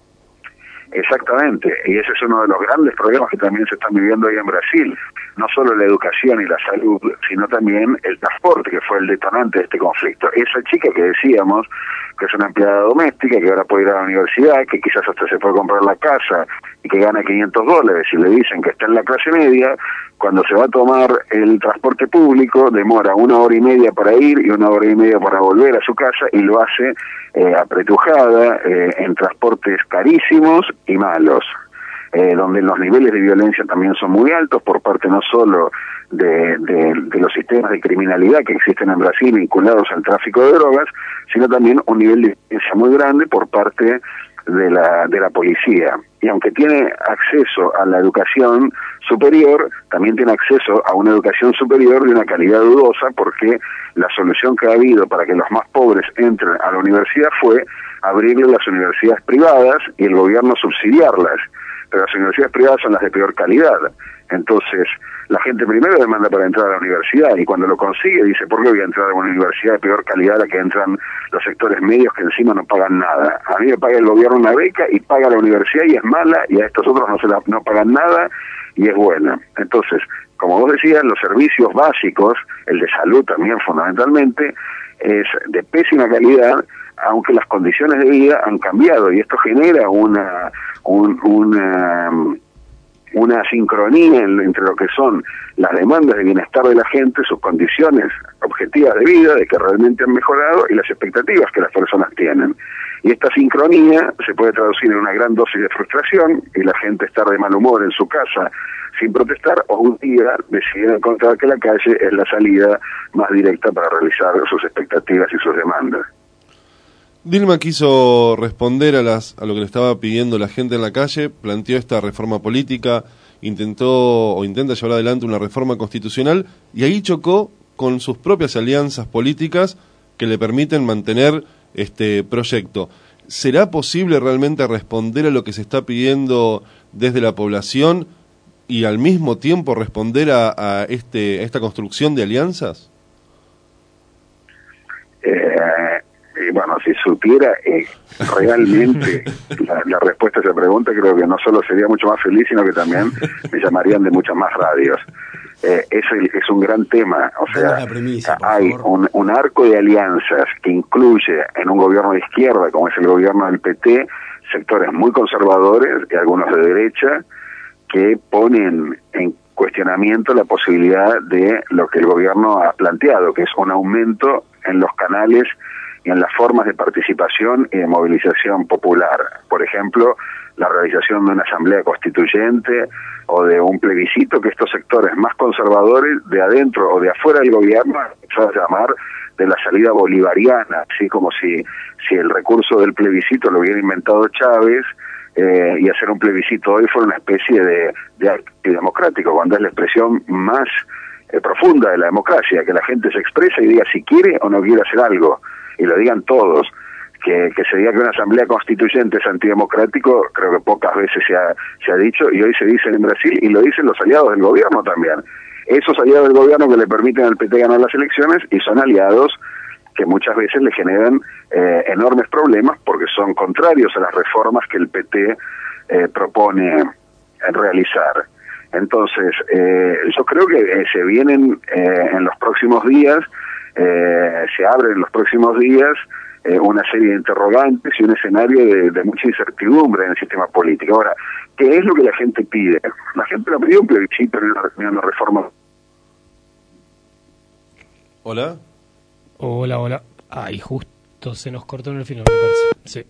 Exactamente, y ese es uno de los grandes problemas que también se están viviendo ahí en Brasil. No solo la educación y la salud, sino también el transporte, que fue el detonante de este conflicto. Esa chica que decíamos, que es una empleada doméstica, que ahora puede ir a la universidad, que quizás hasta se puede comprar la casa y que gana $500, y le dicen que está en la clase media, cuando se va a tomar el transporte público, demora 1 hora y media para ir y 1 hora y media para volver a su casa, y lo hace apretujada en transportes carísimos y malos, donde los niveles de violencia también son muy altos por parte no solo de los sistemas de criminalidad que existen en Brasil vinculados al tráfico de drogas, sino también un nivel de violencia muy grande por parte de la policía. Y aunque tiene acceso a la educación superior, también tiene acceso a una educación superior de una calidad dudosa, porque la solución que ha habido para que los más pobres entren a la universidad fue abrirle las universidades privadas y el gobierno subsidiarlas. Pero las universidades privadas son las de peor calidad. Entonces, la gente primero demanda para entrar a la universidad, y cuando lo consigue dice, ¿por qué voy a entrar a una universidad de peor calidad a la que entran los sectores medios que encima no pagan nada? A mí me paga el gobierno una beca y paga la universidad y es mala, y a estos otros no pagan nada y es buena. Entonces, como vos decías, los servicios básicos, el de salud también fundamentalmente, es de pésima calidad, aunque las condiciones de vida han cambiado, y esto genera una sincronía entre lo que son las demandas de bienestar de la gente, sus condiciones objetivas de vida, de que realmente han mejorado, y las expectativas que las personas tienen. Y esta sincronía se puede traducir en una gran dosis de frustración, y la gente estar de mal humor en su casa sin protestar, o un día decidir encontrar que la calle es la salida más directa para realizar sus expectativas y sus demandas. Dilma quiso responder a lo que le estaba pidiendo la gente en la calle, planteó esta reforma política, intenta llevar adelante una reforma constitucional, y ahí chocó con sus propias alianzas políticas que le permiten mantener este proyecto. ¿Será posible realmente responder a lo que se está pidiendo desde la población y al mismo tiempo responder a esta construcción de alianzas? Bueno, si supiera realmente la respuesta a esa pregunta, creo que no solo sería mucho más feliz, sino que también me llamarían de muchas más radios. Es un gran tema, o sea, hay un arco de alianzas que incluye en un gobierno de izquierda, como es el gobierno del PT, sectores muy conservadores y algunos de derecha, que ponen en cuestionamiento la posibilidad de lo que el gobierno ha planteado, que es un aumento en los canales y en las formas de participación y de movilización popular. Por ejemplo, la realización de una asamblea constituyente o de un plebiscito que estos sectores más conservadores de adentro o de afuera del gobierno han empezado a llamar de la salida bolivariana, así como si el recurso del plebiscito lo hubiera inventado Chávez, y hacer un plebiscito hoy fuera una especie de acto democrático, cuando es la expresión más profunda de la democracia, que la gente se expresa y diga si quiere o no quiere hacer algo, y lo digan todos. que se diga que una asamblea constituyente es antidemocrático, creo que pocas veces se ha dicho, y hoy se dice en Brasil, y lo dicen los aliados del gobierno también. Esos aliados del gobierno que le permiten al PT ganar las elecciones, y son aliados que muchas veces le generan enormes problemas porque son contrarios a las reformas que el PT propone realizar. Entonces, yo creo que se vienen en los próximos días, se abren en los próximos días una serie de interrogantes y un escenario de mucha incertidumbre en el sistema político. Ahora, ¿qué es lo que la gente pide? La gente lo pidió un plebiscito en una reforma. ¿Hola? Hola. Ay, justo se nos cortó en el final, me parece. Sí.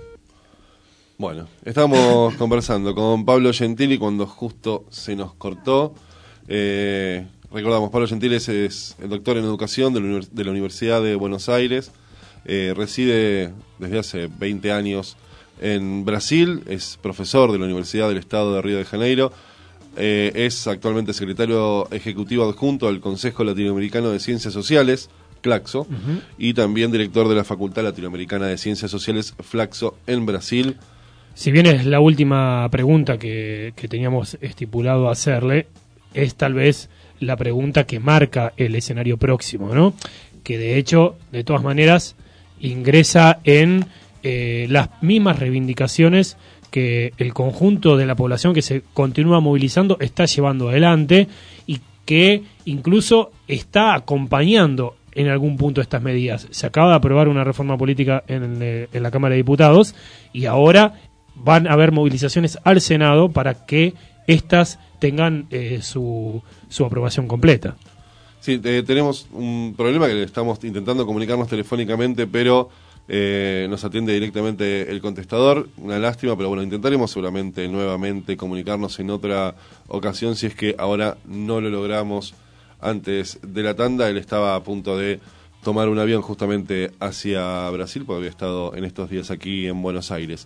Bueno, estamos conversando con Pablo Gentili cuando justo se nos cortó. Recordamos, Pablo Gentili es el doctor en educación de la Universidad de Buenos Aires. Reside desde hace 20 años en Brasil, es profesor de la Universidad del Estado de Río de Janeiro, es actualmente secretario ejecutivo adjunto del Consejo Latinoamericano de Ciencias Sociales, CLACSO, y también director de la Facultad Latinoamericana de Ciencias Sociales, FLACSO, en Brasil. Si bien es la última pregunta que teníamos estipulado hacerle, es tal vez la pregunta que marca el escenario próximo, ¿no? Que de hecho, de todas maneras, ingresa en las mismas reivindicaciones que el conjunto de la población que se continúa movilizando está llevando adelante y que incluso está acompañando en algún punto estas medidas. Se acaba de aprobar una reforma política en la Cámara de Diputados y ahora van a haber movilizaciones al Senado para que éstas tengan su aprobación completa. Sí, tenemos un problema que estamos intentando comunicarnos telefónicamente, pero nos atiende directamente el contestador. Una lástima, pero bueno, intentaremos seguramente nuevamente comunicarnos en otra ocasión si es que ahora no lo logramos antes de la tanda. Él estaba a punto de tomar un avión justamente hacia Brasil, porque había estado en estos días aquí en Buenos Aires.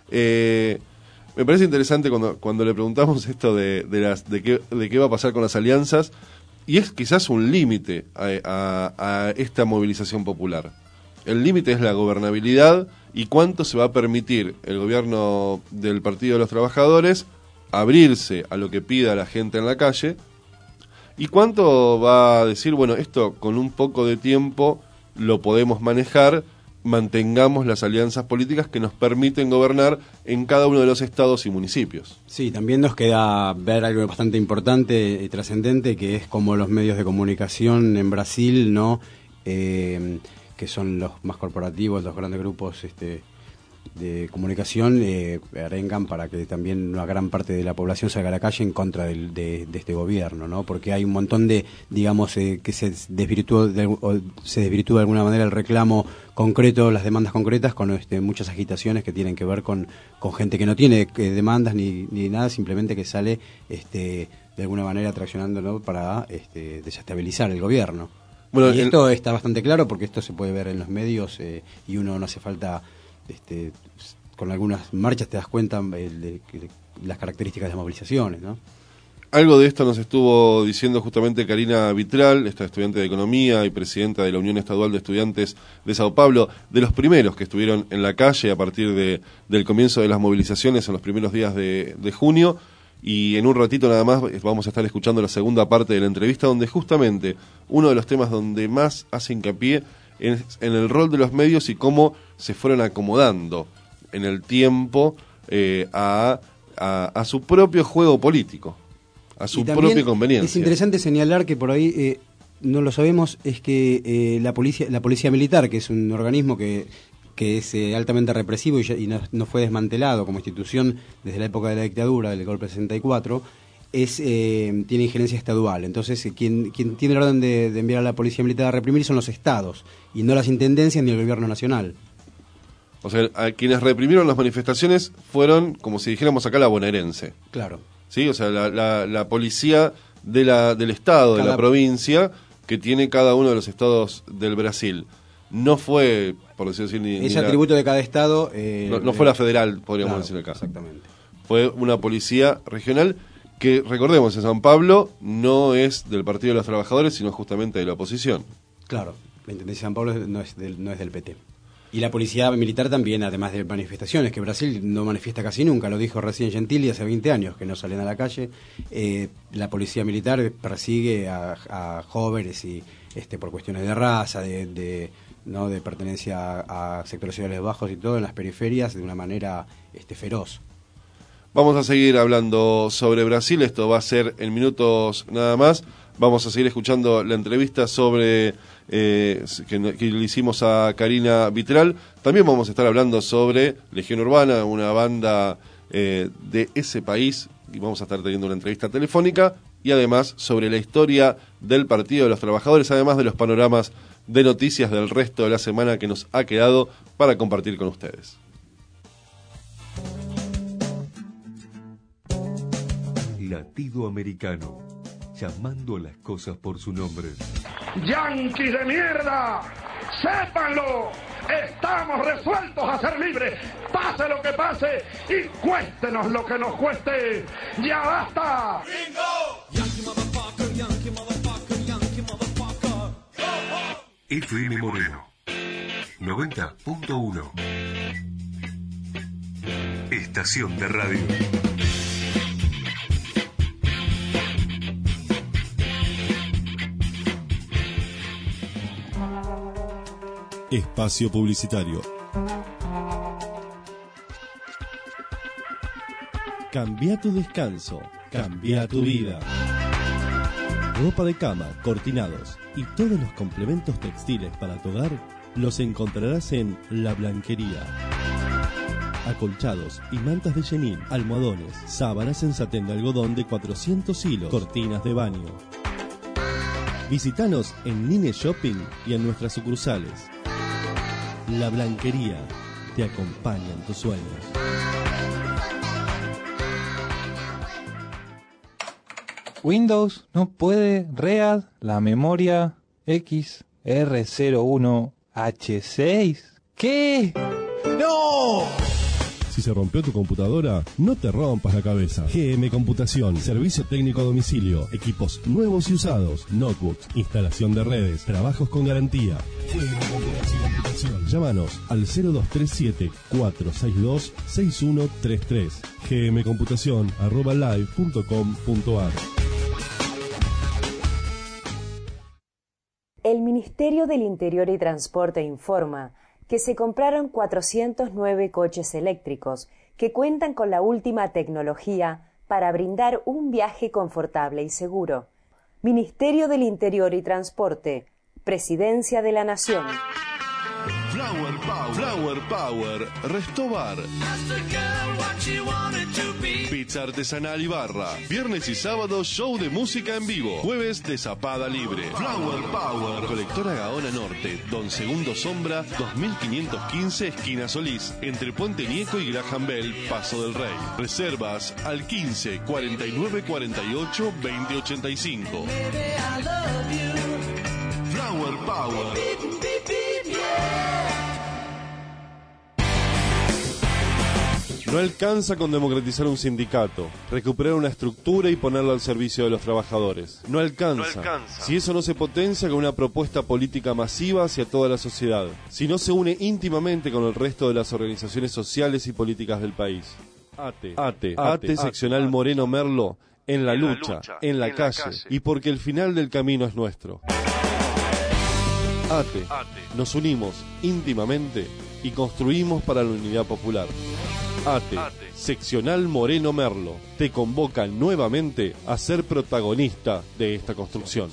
Me parece interesante cuando le preguntamos esto de qué va a pasar con las alianzas, y es quizás un límite a esta movilización popular. El límite es la gobernabilidad y cuánto se va a permitir el gobierno del Partido de los Trabajadores abrirse a lo que pida la gente en la calle, y cuánto va a decir, bueno, esto con un poco de tiempo lo podemos manejar, mantengamos las alianzas políticas que nos permiten gobernar en cada uno de los estados y municipios. Sí, también nos queda ver algo bastante importante y trascendente, que es como los medios de comunicación en Brasil, ¿no? Que son los más corporativos, los grandes grupos de comunicación, arengan para que también una gran parte de la población salga a la calle en contra de este gobierno, ¿no? Porque hay un montón de, digamos, que se desvirtúa de alguna manera el reclamo concreto, las demandas concretas, con muchas agitaciones que tienen que ver con gente que no tiene demandas ni nada, simplemente que sale de alguna manera traccionándolo para desestabilizar el gobierno. Bueno, y esto está bastante claro porque esto se puede ver en los medios y uno no hace falta, con algunas marchas te das cuenta de las características de las movilizaciones, ¿no? Algo de esto nos estuvo diciendo justamente Karina Vitral, esta estudiante de Economía y presidenta de la Unión Estadual de Estudiantes de Sao Paulo, de los primeros que estuvieron en la calle a partir del comienzo de las movilizaciones en los primeros días de junio. Y en un ratito nada más vamos a estar escuchando la segunda parte de la entrevista, donde justamente uno de los temas donde más hace hincapié es en el rol de los medios y cómo se fueron acomodando en el tiempo a su propio juego político, a su propia conveniencia. Es interesante señalar que por ahí, no lo sabemos, es que la policía militar, que es un organismo que es altamente represivo y no fue desmantelado como institución desde la época de la dictadura, del golpe del 64, tiene injerencia estadual. Entonces, quien tiene el orden de enviar a la policía militar a reprimir son los estados, y no las intendencias ni el gobierno nacional. O sea, a quienes reprimieron las manifestaciones fueron, como si dijéramos acá, la bonaerense. Claro. ¿Sí? O sea, la policía del estado, de la provincia, que tiene cada uno de los estados del Brasil. No fue, por decirlo así, ese atributo de cada estado. No fue la federal, podríamos decir acá. Exactamente. Fue una policía regional que, recordemos, en San Pablo no es del Partido de los Trabajadores, sino justamente de la oposición. Claro, la Intendencia de San Pablo no es del PT. Y la policía militar también, además de manifestaciones, que Brasil no manifiesta casi nunca, lo dijo recién Gentili hace 20 años que no salen a la calle. La policía militar persigue a jóvenes y por cuestiones de raza, de pertenencia a sectores sociales bajos y todo en las periferias de una manera feroz. Vamos a seguir hablando sobre Brasil, esto va a ser en minutos nada más. Vamos a seguir escuchando la entrevista sobre que le hicimos a Karina Vitral. También vamos a estar hablando sobre Legión Urbana, una banda de ese país, y vamos a estar teniendo una entrevista telefónica, y además sobre la historia del Partido de los Trabajadores, además de los panoramas de noticias del resto de la semana que nos ha quedado para compartir con ustedes. Latido Americano, llamando a las cosas por su nombre. ¡Yanquis de mierda! ¡Sépanlo! Estamos resueltos a ser libres, pase lo que pase y cuéstenos lo que nos cueste. ¡Ya basta! FM Moreno 90.1, estación de radio. Espacio publicitario. Cambia tu descanso, cambia tu vida. Ropa de cama, cortinados y todos los complementos textiles para tu hogar los encontrarás en La Blanquería. Acolchados y mantas de chenil, almohadones, sábanas en satén de algodón de 400 hilos, cortinas de baño. Visítanos en Nine Shopping y en nuestras sucursales. La Blanquería te acompaña en tus sueños. Windows no puede read la memoria XR01H6. ¿Qué? ¡No! Si se rompió tu computadora, no te rompas la cabeza. GM Computación, servicio técnico a domicilio, equipos nuevos y usados, notebooks, instalación de redes, trabajos con garantía. GM Computación. Llámanos al 0237-462-6133. gmcomputación@live.com.ar. El Ministerio del Interior y Transporte informa que se compraron 409 coches eléctricos que cuentan con la última tecnología para brindar un viaje confortable y seguro. Ministerio del Interior y Transporte, Presidencia de la Nación. Flower Power, Restobar. Pizza artesanal y barra. Viernes y sábado, show de música en vivo. Jueves de zapada libre. Flower Power. Colectora Gaona Norte, Don Segundo Sombra, 2515, esquina Solís. Entre Puente Nieco y Graham Bell, Paso del Rey. Reservas al 15 49 48 20 85. Flower Power. No alcanza con democratizar un sindicato, recuperar una estructura y ponerla al servicio de los trabajadores. No alcanza. Si eso no se potencia con una propuesta política masiva hacia toda la sociedad. Si no se une íntimamente con el resto de las organizaciones sociales y políticas del país. ATE, seccional Moreno Merlo, en la lucha, en la calle, y porque el final del camino es nuestro. ATE, nos unimos íntimamente y construimos para la unidad popular. ATE, seccional Moreno Merlo, te convoca nuevamente a ser protagonista de esta construcción.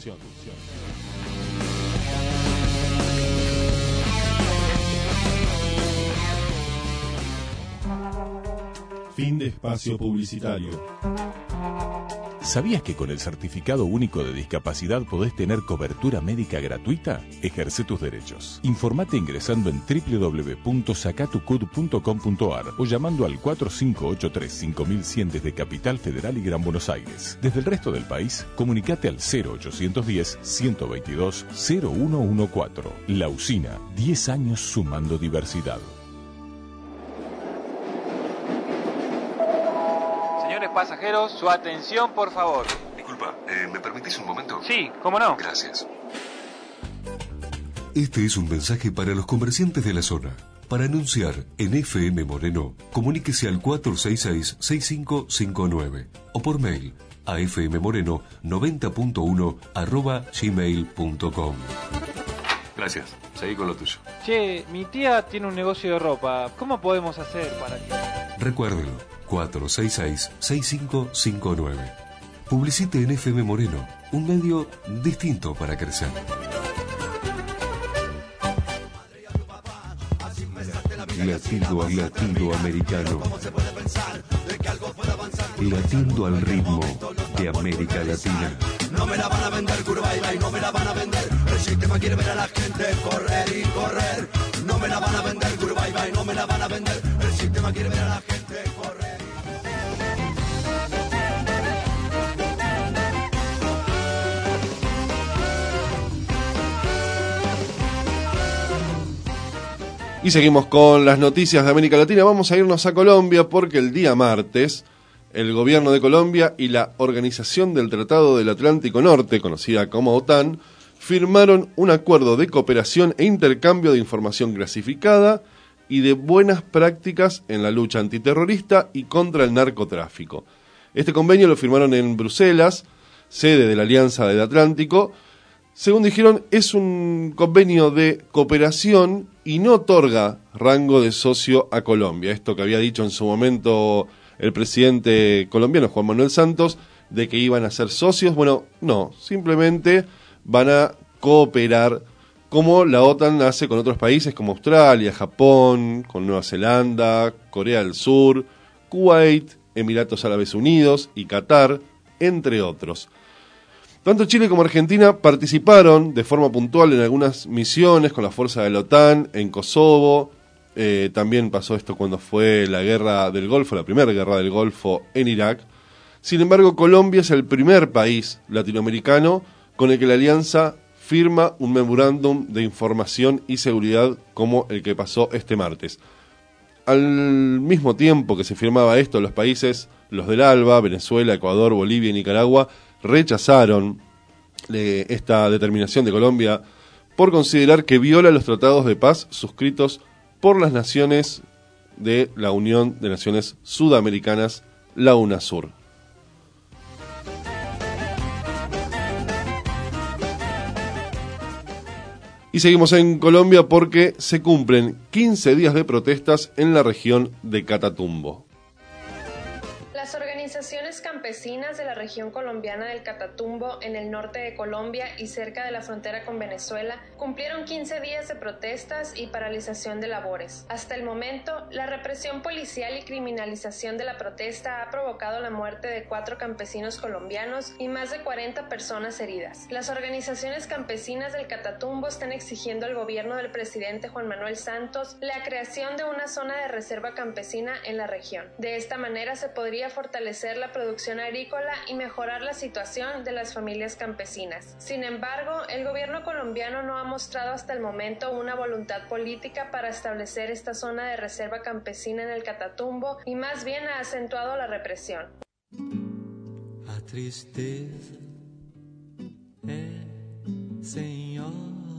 Fin de espacio publicitario. ¿Sabías que con el Certificado Único de Discapacidad podés tener cobertura médica gratuita? Ejerce tus derechos. Informate ingresando en www.sacatucud.com.ar o llamando al 4583-5100 desde Capital Federal y Gran Buenos Aires. Desde el resto del país, comunicate al 0810-122-0114. La Usina, 10 años sumando diversidad. Pasajeros, su atención, por favor. Disculpa, ¿me permitís un momento? Sí, ¿cómo no? Gracias. Este es un mensaje para los comerciantes de la zona. Para anunciar en FM Moreno, comuníquese al 466-6559 o por mail a fmmoreno90.1@gmail.com. Gracias. Seguí con lo tuyo. Che, mi tía tiene un negocio de ropa. ¿Cómo podemos hacer para que...? Recuérdelo, 466-6559. Publicite en FM Moreno, un medio distinto para crecer. Latinoamericano. Latiendo al ritmo de América Latina. No me la van a vender, Curvaiba, y no me la van a vender. El sistema quiere ver a la gente correr y correr. No me la van a vender, Curvaiba, y no me la van a vender. El sistema quiere ver a la gente correr. Y seguimos con las noticias de América Latina. Vamos a irnos a Colombia porque el día martes el gobierno de Colombia y la Organización del Tratado del Atlántico Norte, conocida como OTAN, firmaron un acuerdo de cooperación e intercambio de información clasificada y de buenas prácticas en la lucha antiterrorista y contra el narcotráfico. Este convenio lo firmaron en Bruselas, sede de la Alianza del Atlántico. Según dijeron, es un convenio de cooperación y no otorga rango de socio a Colombia. Esto que había dicho en su momento el presidente colombiano, Juan Manuel Santos, de que iban a ser socios. Bueno, no, simplemente van a cooperar como la OTAN hace con otros países como Australia, Japón, con Nueva Zelanda, Corea del Sur, Kuwait, Emiratos Árabes Unidos y Qatar, entre otros. Tanto Chile como Argentina participaron de forma puntual en algunas misiones con la fuerza de la OTAN en Kosovo. También pasó esto cuando fue la guerra del Golfo, la primera guerra del Golfo en Irak. Sin embargo, Colombia es el primer país latinoamericano con el que la alianza firma un memorándum de información y seguridad como el que pasó este martes. Al mismo tiempo que se firmaba esto, los países, los del ALBA, Venezuela, Ecuador, Bolivia y Nicaragua, rechazaron esta determinación de Colombia por considerar que viola los tratados de paz suscritos por las naciones de la Unión de Naciones Sudamericanas, la UNASUR. Y seguimos en Colombia porque se cumplen 15 días de protestas en la región de Catatumbo. Las organizaciones campesinas de la región colombiana del Catatumbo, en el norte de Colombia y cerca de la frontera con Venezuela, cumplieron 15 días de protestas y paralización de labores. Hasta el momento, la represión policial y criminalización de la protesta ha provocado la muerte de 4 campesinos colombianos y más de 40 personas heridas. Las organizaciones campesinas del Catatumbo están exigiendo al gobierno del presidente Juan Manuel Santos la creación de una zona de reserva campesina en la región. De esta manera se podría fortalecer la producción agrícola y mejorar la situación de las familias campesinas. Sin embargo, el gobierno colombiano no ha mostrado hasta el momento una voluntad política para establecer esta zona de reserva campesina en el Catatumbo y más bien ha acentuado la represión. A tristeza senhora,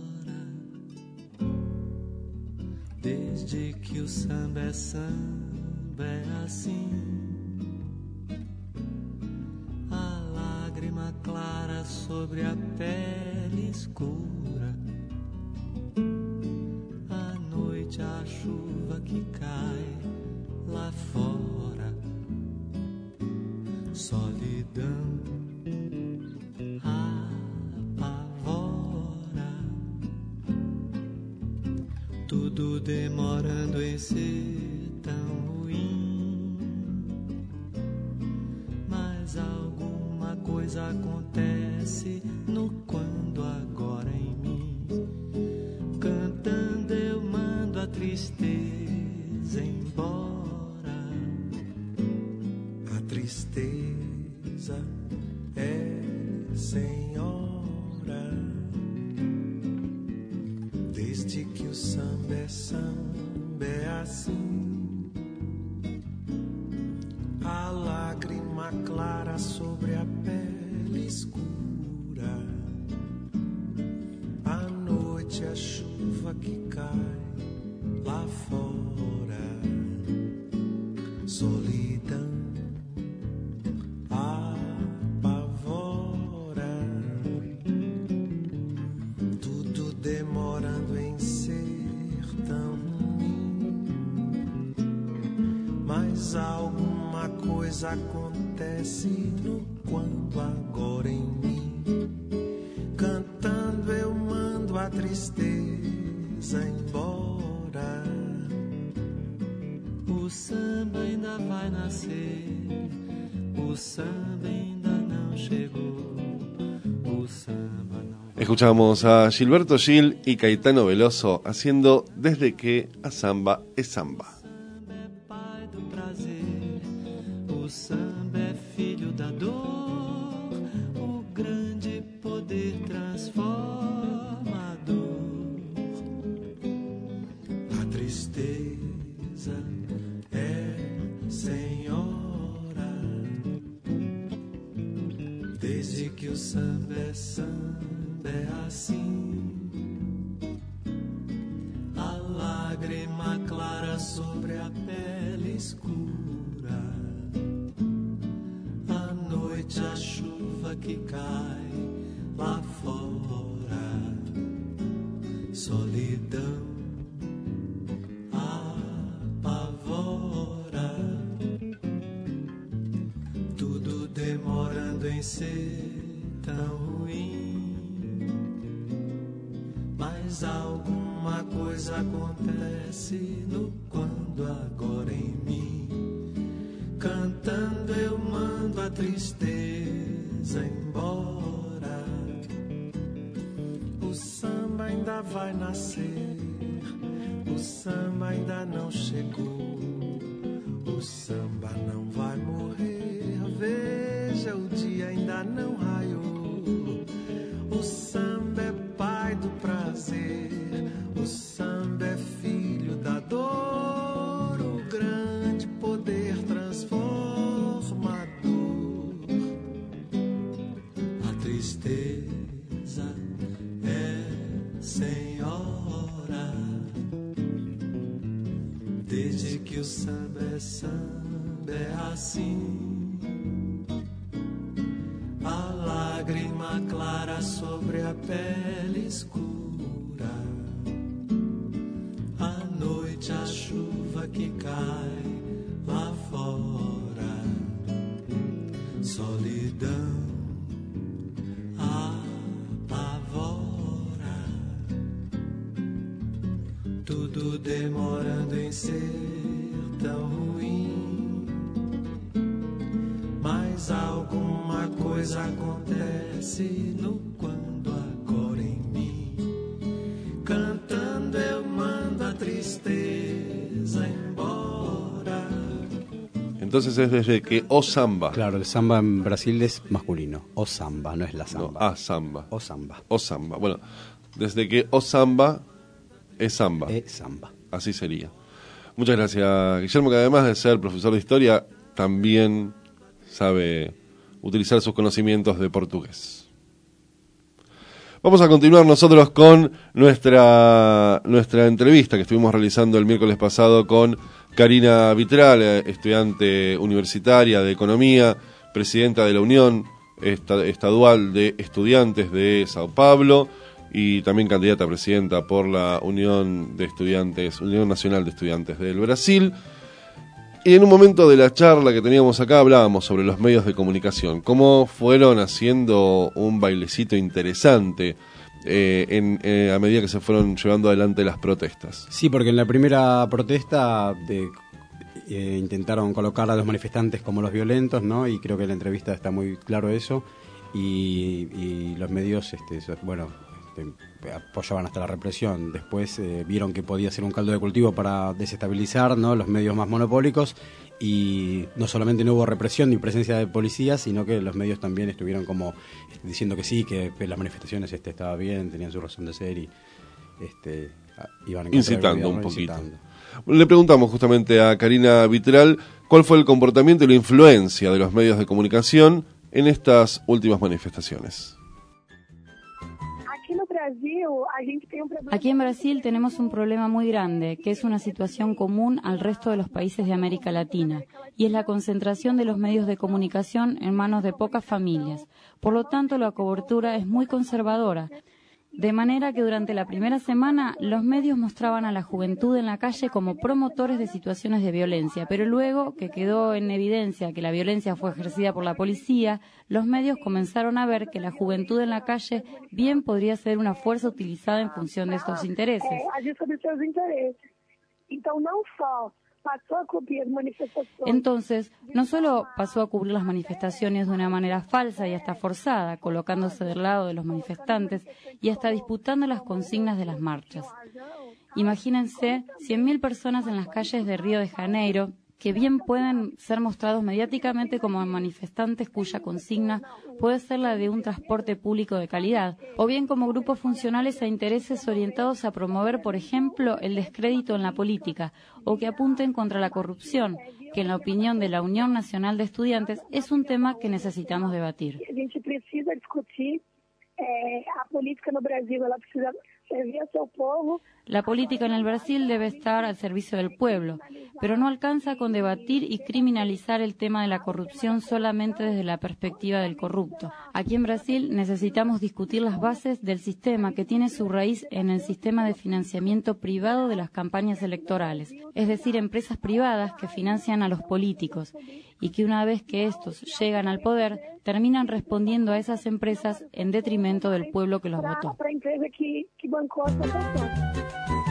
desde que o samba é assim. A lágrima clara sobre a pele escura, à noite a chuva que cai lá fora, solidão apavora, tudo demorando em ser tão ruim, mas alguma coisa acontece no quando agora em mim. Cantando eu mando a tristeza embora. A tristeza é senhora, desde que o samba é assim. A lágrima clara sobre a pele escura, à noite a chuva que cai lá fora, Mas alguma coisa acontece no quando agora em mim. Cantando eu mando a tristeza embora. O samba ainda vai nascer, o samba ainda não chegou, o samba não. Escuchamos a Gilberto Gil y Caetano Veloso haciendo Desde que a samba es samba. O samba é filho da dor, o grande poder transformador. A tristeza é senhora, desde que o samba é assim. A lágrima clara sobre a pele escura, à noite a chuva que cai lá fora, solidão apavora, tudo demorando em ser tão ruim. Mas alguma coisa acontece no quando agora em mim. Cantando eu mando a tristeza embora. O samba ainda vai nascer, o samba ainda não chegou, o samba não vai morrer. Veja, o dia ainda não raiou. O samba é pai do prazer, o samba é filho da dor, o grande poder transformador. A tristeza é senhora, desde que o samba é assim. A lágrima clara sobre a pele escura, à noite a chuva que cai lá fora, solidão apavora, tudo demorando em ser tão ruim. Mas alguma coisa acontece no quando agora em mim. Cantando eu mando a tristeza embora. Entonces es desde que o samba. Claro, el samba en Brasil es masculino. O samba, no es la samba. No, a samba. O samba. O samba. Bueno, desde que o samba es samba. Es samba. Así sería. Muchas gracias, Guillermo, que además de ser profesor de historia, también sabe utilizar sus conocimientos de portugués. Vamos a continuar nosotros con nuestra entrevista que estuvimos realizando el miércoles pasado con Karina Vitral, estudiante universitaria de Economía, presidenta de la Unión Estadual de Estudiantes de Sao Paulo y también candidata a presidenta por la Unión Nacional de Estudiantes del Brasil. Y en un momento de la charla que teníamos acá hablábamos sobre los medios de comunicación, cómo fueron haciendo un bailecito interesante a medida que se fueron llevando adelante las protestas. Sí, porque en la primera protesta intentaron colocar a los manifestantes como los violentos, ¿no? Y creo que en la entrevista está muy claro eso. Y los medios, apoyaban hasta la represión. Después vieron que podía ser un caldo de cultivo para desestabilizar, ¿no?, los medios más monopólicos, y no solamente no hubo represión ni presencia de policías, sino que los medios también estuvieron como diciendo que sí, que las manifestaciones estaba bien, tenían su razón de ser y iban en incitando un poquito. Le preguntamos justamente a Karina Vitral cuál fue el comportamiento y la influencia de los medios de comunicación en estas últimas manifestaciones. Aquí en Brasil tenemos un problema muy grande, que es una situación común al resto de los países de América Latina, y es la concentración de los medios de comunicación en manos de pocas familias. Por lo tanto, la cobertura es muy conservadora. De manera que durante la primera semana los medios mostraban a la juventud en la calle como promotores de situaciones de violencia, pero luego que quedó en evidencia que la violencia fue ejercida por la policía, los medios comenzaron a ver que la juventud en la calle bien podría ser una fuerza utilizada en función de estos intereses. Agir sobre seus intereses. Então, não só pasó a cubrir manifestaciones. Entonces, no solo pasó a cubrir las manifestaciones de una manera falsa y hasta forzada, colocándose del lado de los manifestantes y hasta disputando las consignas de las marchas. Imagínense 100.000 personas en las calles de Río de Janeiro, que bien pueden ser mostrados mediáticamente como manifestantes cuya consigna puede ser la de un transporte público de calidad, o bien como grupos funcionales a intereses orientados a promover, por ejemplo, el descrédito en la política, o que apunten contra la corrupción, que en la opinión de la Unión Nacional de Estudiantes es un tema que necesitamos debatir. A gente precisa discutir a política no Brasil, ela precisa servir a seu povo. La política en el Brasil debe estar al servicio del pueblo, pero no alcanza con debatir y criminalizar el tema de la corrupción solamente desde la perspectiva del corrupto. Aquí en Brasil necesitamos discutir las bases del sistema que tiene su raíz en el sistema de financiamiento privado de las campañas electorales, es decir, empresas privadas que financian a los políticos y que una vez que estos llegan al poder terminan respondiendo a esas empresas en detrimento del pueblo que los votó. Para a empresa que bancou essa pessoa.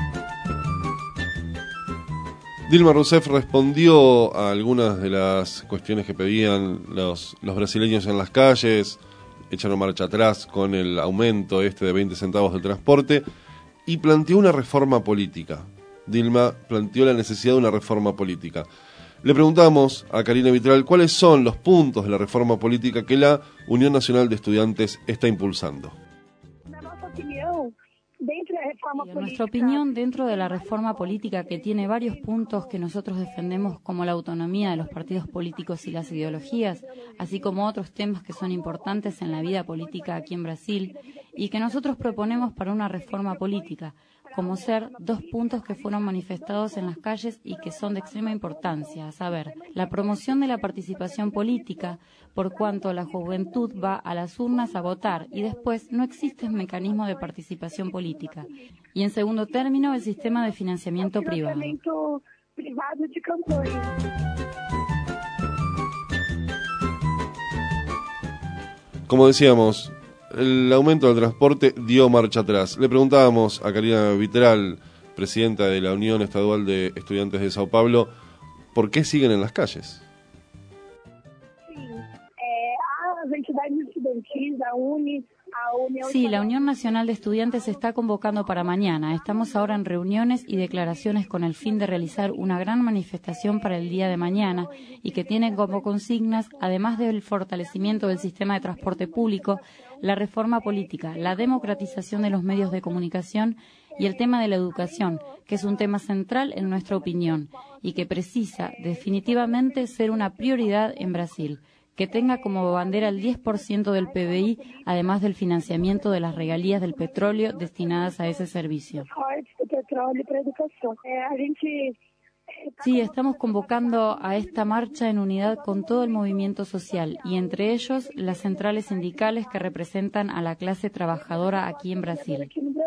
Dilma Rousseff respondió a algunas de las cuestiones que pedían los brasileños en las calles, echaron marcha atrás con el aumento de 20 centavos del transporte y planteó una reforma política. Dilma planteó la necesidad de una reforma política. Le preguntamos a Karina Vitral cuáles son los puntos de la reforma política que la Unión Nacional de Estudiantes está impulsando. En nuestra opinión, dentro de la reforma política, que tiene varios puntos que nosotros defendemos, como la autonomía de los partidos políticos y las ideologías, así como otros temas que son importantes en la vida política aquí en Brasil, y que nosotros proponemos para una reforma política, como ser 2 puntos que fueron manifestados en las calles y que son de extrema importancia, a saber, la promoción de la participación política, por cuanto la juventud va a las urnas a votar y después no existe un mecanismo de participación política. Y en segundo término, el sistema de financiamiento privado. Como decíamos, el aumento del transporte dio marcha atrás. Le preguntábamos a Karina Vitral, presidenta de la Unión Estadual de Estudiantes de Sao Paulo, ¿por qué siguen en las calles? Sí, la Unión Nacional de Estudiantes se está convocando para mañana. Estamos ahora en reuniones y declaraciones con el fin de realizar una gran manifestación para el día de mañana y que tiene como consignas, además del fortalecimiento del sistema de transporte público, la reforma política, la democratización de los medios de comunicación y el tema de la educación, que es un tema central en nuestra opinión y que precisa definitivamente ser una prioridad en Brasil, que tenga como bandera el 10% del PBI, además del financiamiento de las regalías del petróleo destinadas a ese servicio. Sí, estamos convocando a esta marcha en unidad con todo el movimiento social y entre ellos las centrales sindicales que representan a la clase trabajadora aquí en Brasil.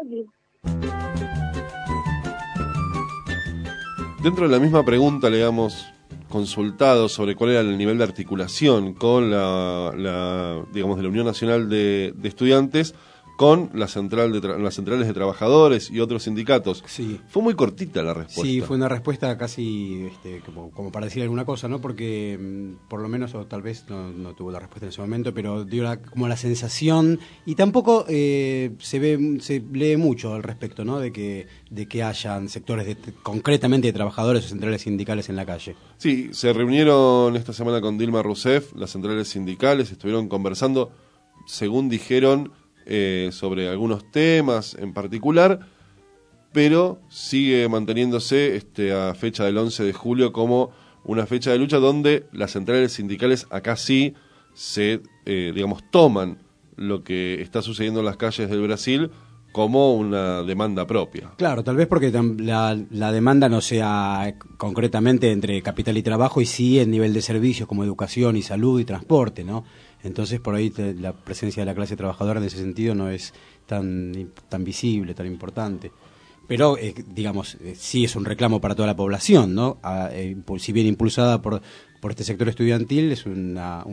Dentro de la misma pregunta le damos consultado sobre cuál era el nivel de articulación con digamos, de la Unión Nacional de Estudiantes con las centrales de trabajadores y otros sindicatos. Sí. Fue muy cortita la respuesta. Sí, fue una respuesta casi como para decir alguna cosa, ¿no? Porque por lo menos, o tal vez no tuvo la respuesta en ese momento, pero dio como la sensación, y tampoco se lee mucho al respecto, ¿no? De que hayan sectores concretamente de trabajadores o centrales sindicales en la calle. Sí, se reunieron esta semana con Dilma Rousseff, las centrales sindicales, estuvieron conversando, según dijeron, sobre algunos temas en particular, pero sigue manteniéndose a fecha del 11 de julio como una fecha de lucha donde las centrales sindicales acá sí se, toman lo que está sucediendo en las calles del Brasil como una demanda propia. Claro, tal vez porque la demanda no sea concretamente entre capital y trabajo, y sí en nivel de servicios como educación y salud y transporte, ¿no? Entonces por ahí la presencia de la clase trabajadora en ese sentido no es tan visible, tan importante. Pero, digamos, sí es un reclamo para toda la población, ¿no? Si bien impulsada por este sector estudiantil, es una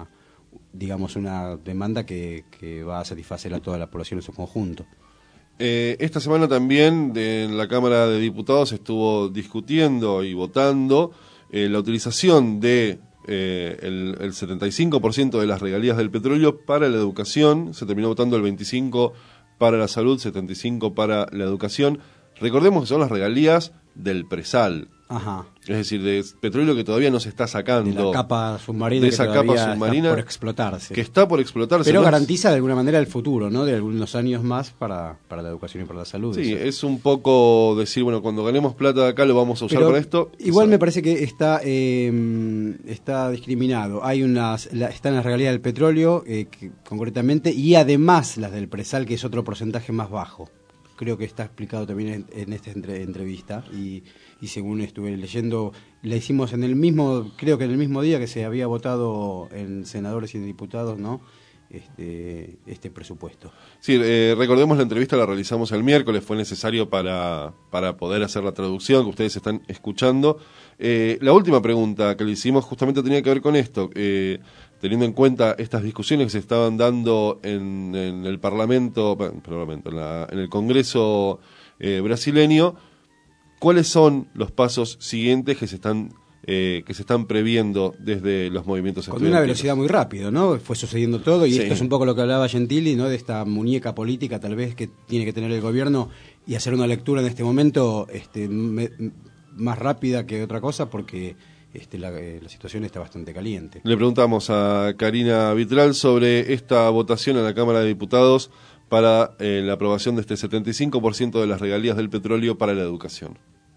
demanda que va a satisfacer a toda la población en su conjunto. Esta semana también en la Cámara de Diputados estuvo discutiendo y votando la utilización de el 75% de las regalías del petróleo para la educación. Se terminó votando el 25% para la salud, 75% para la educación. Recordemos que son las regalías del presal. Ajá. Es decir, de petróleo que todavía no se está sacando. De la capa submarina, de esa capa submarina está por explotarse. Que está por explotarse. Pero ¿no? garantiza de alguna manera el futuro, ¿no? De algunos años más para la educación y para la salud. Sí, eso. es un poco decir, bueno, cuando ganemos plata de acá lo vamos a usar para esto. Igual me parece que está discriminado. Están las regalías del petróleo, concretamente, y además las del presal, que es otro porcentaje más bajo. Creo que está explicado también en esta entrevista y según estuve leyendo, la hicimos creo que en el mismo día que se había votado en senadores y en diputados, ¿no? Este presupuesto. Sí, recordemos la entrevista la realizamos el miércoles, fue necesario para poder hacer la traducción que ustedes están escuchando. La última pregunta que le hicimos justamente tenía que ver con esto, teniendo en cuenta estas discusiones que se estaban dando en el Parlamento, en el Congreso brasileño. ¿Cuáles son los pasos siguientes que se están previendo desde los movimientos estudiantiles? Con una velocidad muy rápida, ¿no? Fue sucediendo todo y sí. Esto es un poco lo que hablaba Gentili, ¿no? De esta muñeca política tal vez que tiene que tener el gobierno y hacer una lectura en este momento más rápida que otra cosa porque la situación está bastante caliente. Le preguntamos a Karina Vitral sobre esta votación en la Cámara de Diputados para la aprobación de este 75% de las regalías del petróleo para la educación.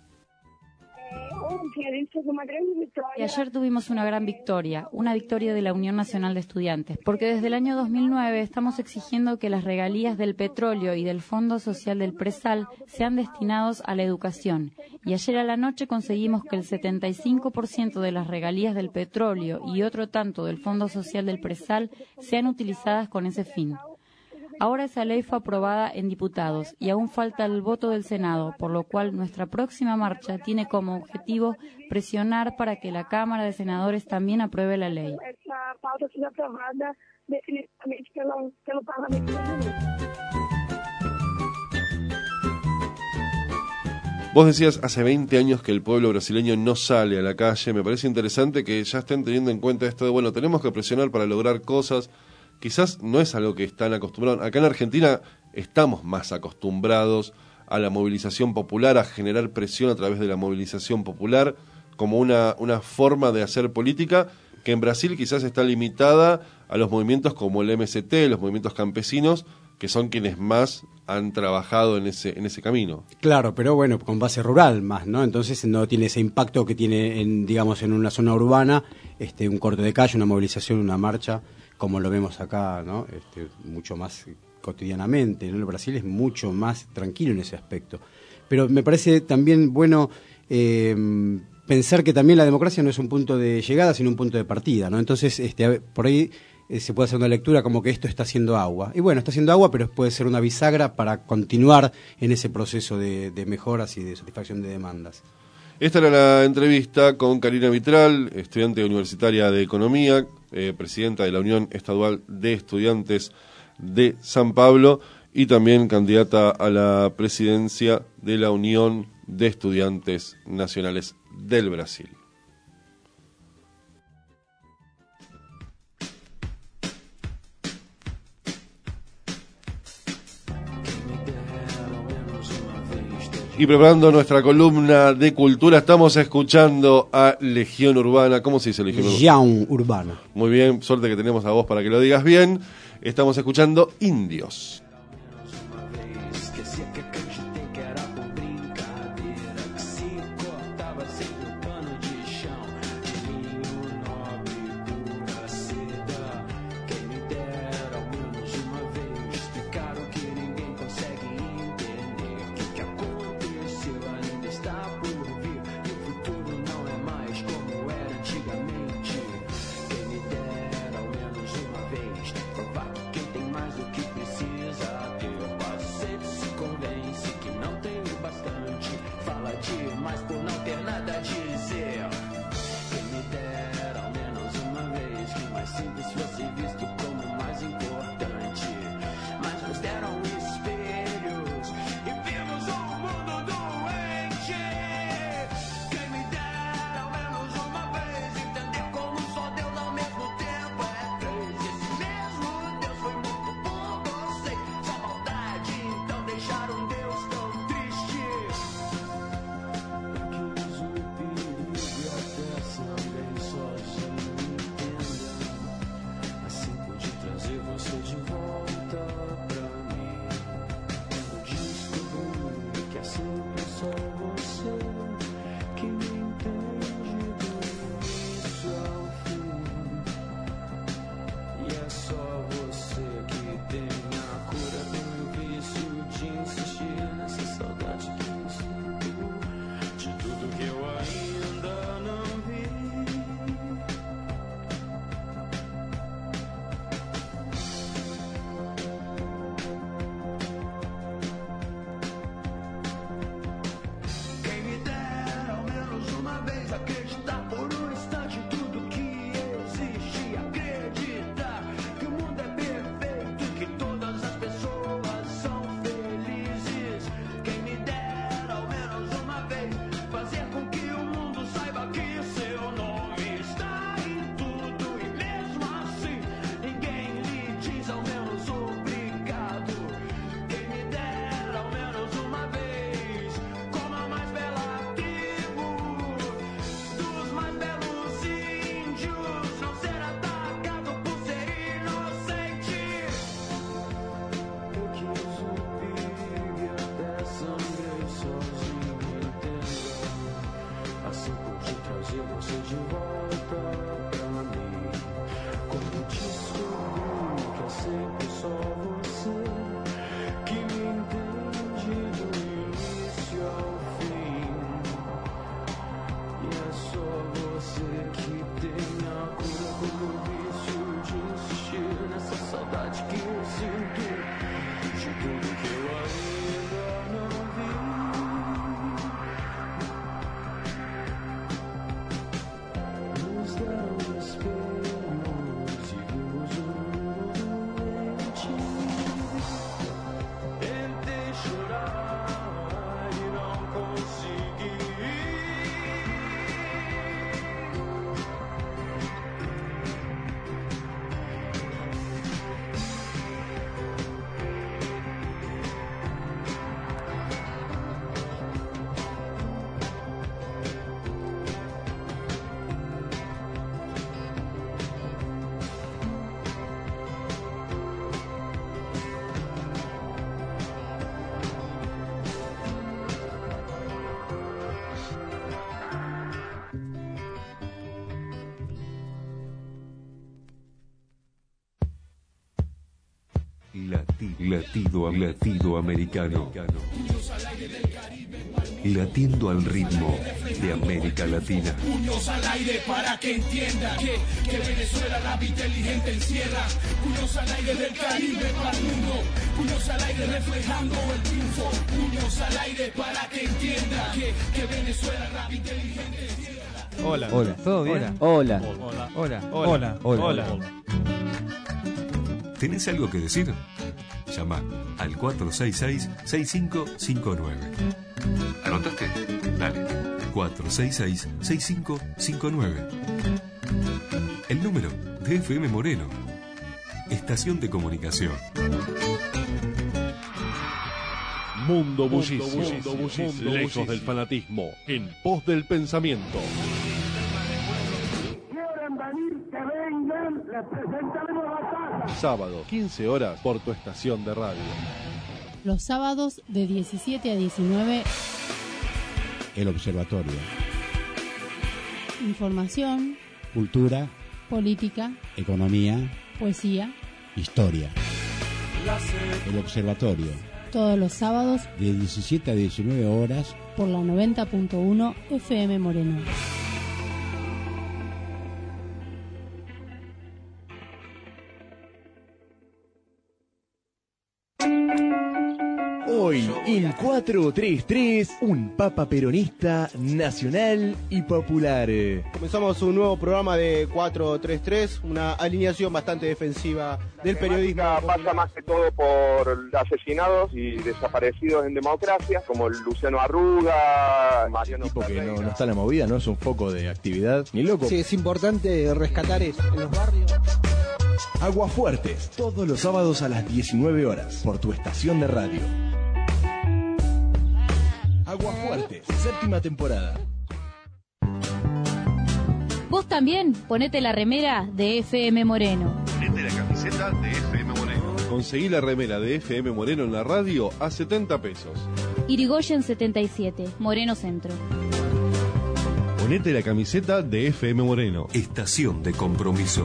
Y ayer tuvimos una gran victoria, una victoria de la Unión Nacional de Estudiantes, porque desde el año 2009 estamos exigiendo que las regalías del petróleo y del Fondo Social del Presal sean destinados a la educación. Y ayer a la noche conseguimos que el 75% de las regalías del petróleo y otro tanto del Fondo Social del Presal sean utilizadas con ese fin. Ahora esa ley fue aprobada en diputados y aún falta el voto del Senado, por lo cual nuestra próxima marcha tiene como objetivo presionar para que la Cámara de Senadores también apruebe la ley. Essa pauta seja aprovada definitivamente pelo Parlamento brasileiro. Vos decías hace 20 años que el pueblo brasileño no sale a la calle. Me parece interesante que ya estén teniendo en cuenta esto de, bueno, tenemos que presionar para lograr cosas. Quizás no es algo que están acostumbrados. Acá en Argentina estamos más acostumbrados a la movilización popular, a generar presión a través de la movilización popular como una forma de hacer política que en Brasil quizás está limitada a los movimientos como el MST, los movimientos campesinos, que son quienes más han trabajado en ese camino. Claro, pero bueno, con base rural más, ¿no? Entonces no tiene ese impacto que tiene en una zona urbana, un corte de calle, una movilización, una marcha, como lo vemos acá, ¿no? Mucho más cotidianamente, ¿no? El Brasil es mucho más tranquilo en ese aspecto. Pero me parece también bueno pensar que también la democracia no es un punto de llegada, sino un punto de partida, ¿no? Entonces, por ahí se puede hacer una lectura como que esto está haciendo agua. Y bueno, está haciendo agua, pero puede ser una bisagra para continuar en ese proceso de mejoras y de satisfacción de demandas. Esta era la entrevista con Karina Vitral, estudiante universitaria de Economía, presidenta de la Unión Estadual de Estudiantes de San Pablo y también candidata a la presidencia de la Unión de Estudiantes Nacionales del Brasil. Y preparando nuestra columna de cultura, estamos escuchando a Legión Urbana. ¿Cómo se dice Legión Urbana? Legión Urbana. Muy bien, suerte que tenemos a vos para que lo digas bien. Estamos escuchando Indios. Provar que quem tem mais do que precisa desacreditar por um instante em tudo que existe. Acreditar que o mundo é perfeito e que todas as pessoas são felizes. Quem me dera ao menos uma vez fazer com que o mundo saiba que seu nome está em tudo. E mesmo assim ninguém lhe diz ao menos obrigado. Quem me dera ao menos uma vez, como a mais bela tribo dos mais belos índios, não ser atacado por ser inocente. Eu quis um perigo e até sangrei sozinho, entenda. Assim pude trazer você de volta pra mim. Quando descobri que é sempre só você que me entende do início ao fim. E é só você que tem a cura como vício de insistir nessa saudade que eu sinto de tudo que eu ainda não vi. Nos deram espelhos e vimos um mundo doente. Tentei chorar e não consegui. Latido americano. Latiendo al ritmo de América Latina. Puños al aire para que entienda que Venezuela rap inteligente encierra. Puños al aire del Caribe para el mundo. Puños al aire reflejando el triunfo. Puños al aire para que entienda que Venezuela rap inteligente encierra. Hola. Hola. ¿Todo bien? Hola. Hola. Hola. Hola. ¿Tenés algo que decir? Llama al 466-6559. ¿Anotaste? Dale. 466-6559. El número de FM Moreno. Estación de comunicación. Mundo bullicio, lejos del fanatismo, en pos del pensamiento. Quieren venir, que vengan, les presentaremos batalla. Sábado, 15 horas, por tu estación de radio. Los sábados de 17 a 19. El Observatorio. Información, Cultura, política, economía, poesía. historia. El Observatorio. Todos los sábados De 17 a 19 horas. por la 90.1 FM Moreno. Hoy, en 433, un papa peronista nacional y popular. Comenzamos un nuevo programa de 433, una alineación bastante defensiva del periodismo. Pasa más que todo por asesinados y desaparecidos en democracia, como Luciano Arruga, Mariano Tipo que Ferreira. no está en la movida, no es un foco de actividad, ni loco. Sí, es importante rescatar eso en los barrios. Aguafuertes, todos los sábados a las 19 horas, por tu estación de radio. Aguafuertes, séptima temporada. Vos también ponete la remera de FM Moreno. Ponete la camiseta de FM Moreno. Conseguí la remera de FM Moreno en la radio a 70 pesos. Irigoyen 77, Moreno Centro. Ponete la camiseta de FM Moreno. Estación de compromiso.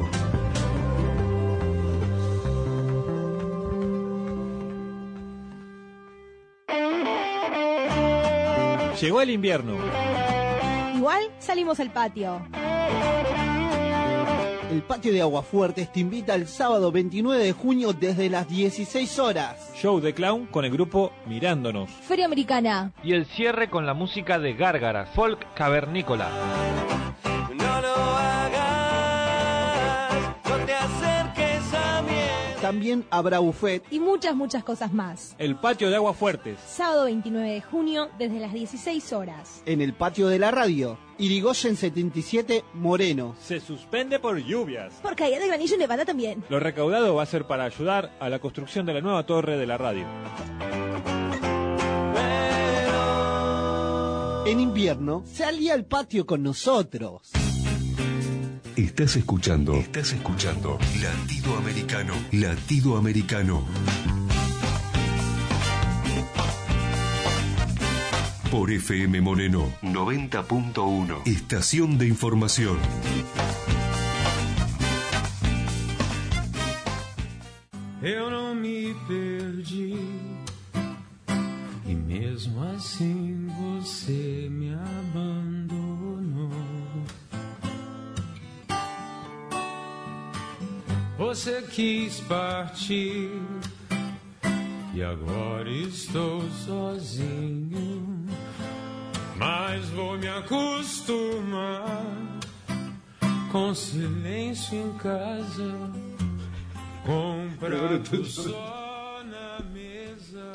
Llegó el invierno. Igual salimos al patio. El patio de Aguafuertes te invita el sábado 29 de junio desde las 16 horas. Show de clown con el grupo Mirándonos. Feria Americana. Y el cierre con la música de Gárgaras, folk cavernícola. No lo hagas, no te acerques a mí. También habrá buffet Y muchas cosas más. El patio de Aguafuertes. Sábado 29 de junio desde las 16 horas. en el patio de la radio. Irigoyen 77 Moreno. Se suspende por lluvias. Por caída de granizo y nevada también. Lo recaudado va a ser para ayudar a la construcción de la nueva torre de la radio. En invierno, salí al patio con nosotros. Estás escuchando Latido Americano. Latido Americano. Por FM Moreno 90.1. Estación de información. Eu não me perdi, e mesmo assim você me abandonou. Você quis partir, e agora estou sozinho. Mas vou me acostumar com silêncio em casa, com prato só na mesa.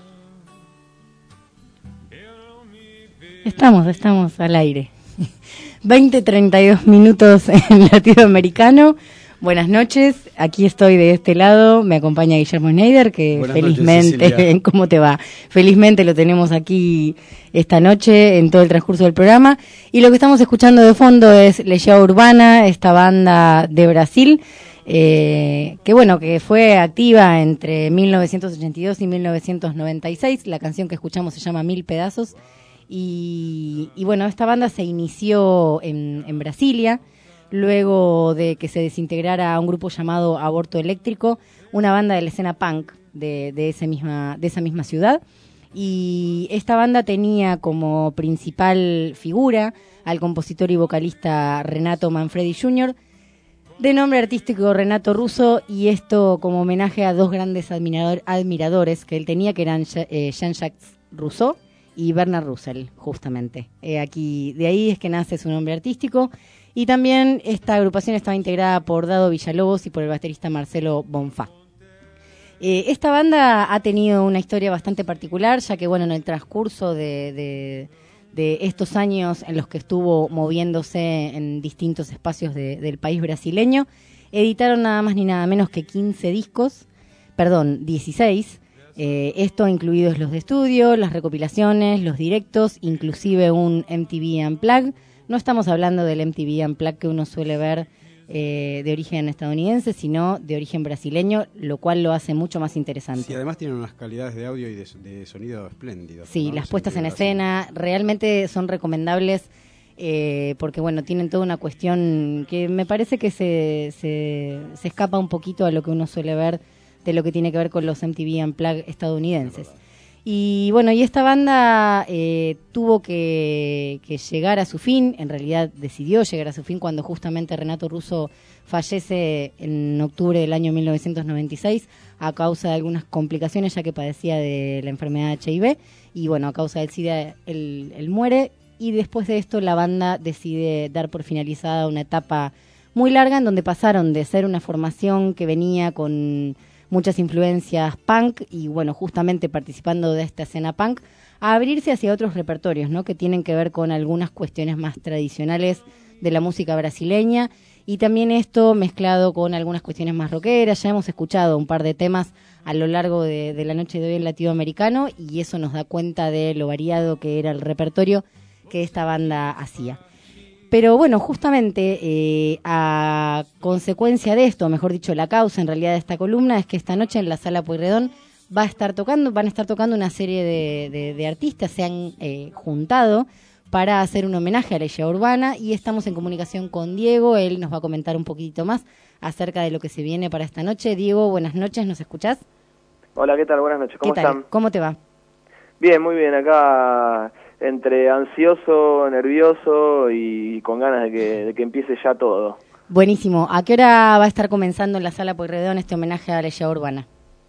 Estamos al aire. 20:32 minutos en Latido Americano. Buenas noches, aquí estoy de este lado, me acompaña Guillermo Schneider, que Buenas felizmente, noches, ¿cómo te va? Felizmente lo tenemos aquí esta noche en todo el transcurso del programa. Y lo que estamos escuchando de fondo es Legião Urbana, esta banda de Brasil, que bueno, que fue activa entre 1982 y 1996. La canción que escuchamos se llama Mil Pedazos. Y bueno, esta banda se inició en Brasilia, luego de que se desintegrara un grupo llamado Aborto Eléctrico, una banda de la escena punk de esa misma ciudad. Y esta banda tenía como principal figura al compositor y vocalista Renato Manfredi Jr., de nombre artístico Renato Russo, y esto como homenaje a dos grandes admiradores que él tenía, que eran Jean-Jacques Rousseau y Bernard Russell, justamente. Aquí, de ahí es que nace su nombre artístico. Y también esta agrupación estaba integrada por Dado Villalobos y por el baterista Marcelo Bonfá. Esta banda ha tenido una historia bastante particular, ya que bueno, en el transcurso de estos años en los que estuvo moviéndose en distintos espacios del país brasileño, editaron nada más ni nada menos que 16, esto incluidos los de estudio, las recopilaciones, los directos, inclusive un MTV Unplugged. No estamos hablando del MTV Unplugged que uno suele ver de origen estadounidense, sino de origen brasileño, lo cual lo hace mucho más interesante. Sí, además tienen unas calidades de audio y de sonido espléndidas. Sí, ¿no? las puestas en escena realmente son recomendables porque, bueno, tienen toda una cuestión que me parece que se escapa un poquito a lo que uno suele ver de lo que tiene que ver con los MTV Unplugged estadounidenses. Y bueno, y esta banda tuvo que llegar a su fin, en realidad decidió llegar a su fin cuando justamente Renato Russo fallece en octubre del año 1996 a causa de algunas complicaciones, ya que padecía de la enfermedad de HIV, y bueno, a causa del SIDA él muere, y después de esto la banda decide dar por finalizada una etapa muy larga en donde pasaron de ser una formación que venía con muchas influencias punk y bueno, justamente participando de esta escena punk, a abrirse hacia otros repertorios, ¿no? Que tienen que ver con algunas cuestiones más tradicionales de la música brasileña, y también esto mezclado con algunas cuestiones más rockeras. Ya hemos escuchado un par de temas a lo largo de la noche de hoy en Latido Americano, y eso nos da cuenta de lo variado que era el repertorio que esta banda hacía. Pero bueno, justamente a consecuencia de esto, mejor dicho, la causa en realidad de esta columna es que esta noche en la Sala Pueyrredón van a estar tocando una serie de artistas, se han juntado para hacer un homenaje a Legião Urbana, y estamos en comunicación con Diego. Él nos va a comentar un poquitito más acerca de lo que se viene para esta noche. Diego, buenas noches, ¿nos escuchás? Hola, ¿qué tal? Buenas noches, ¿cómo están? ¿Cómo te va? Bien, muy bien, acá entre ansioso, nervioso y con ganas de que empiece ya todo. Buenísimo. ¿A qué hora va a estar comenzando en la Sala Pueyrredón este homenaje a Leyenda Urbana?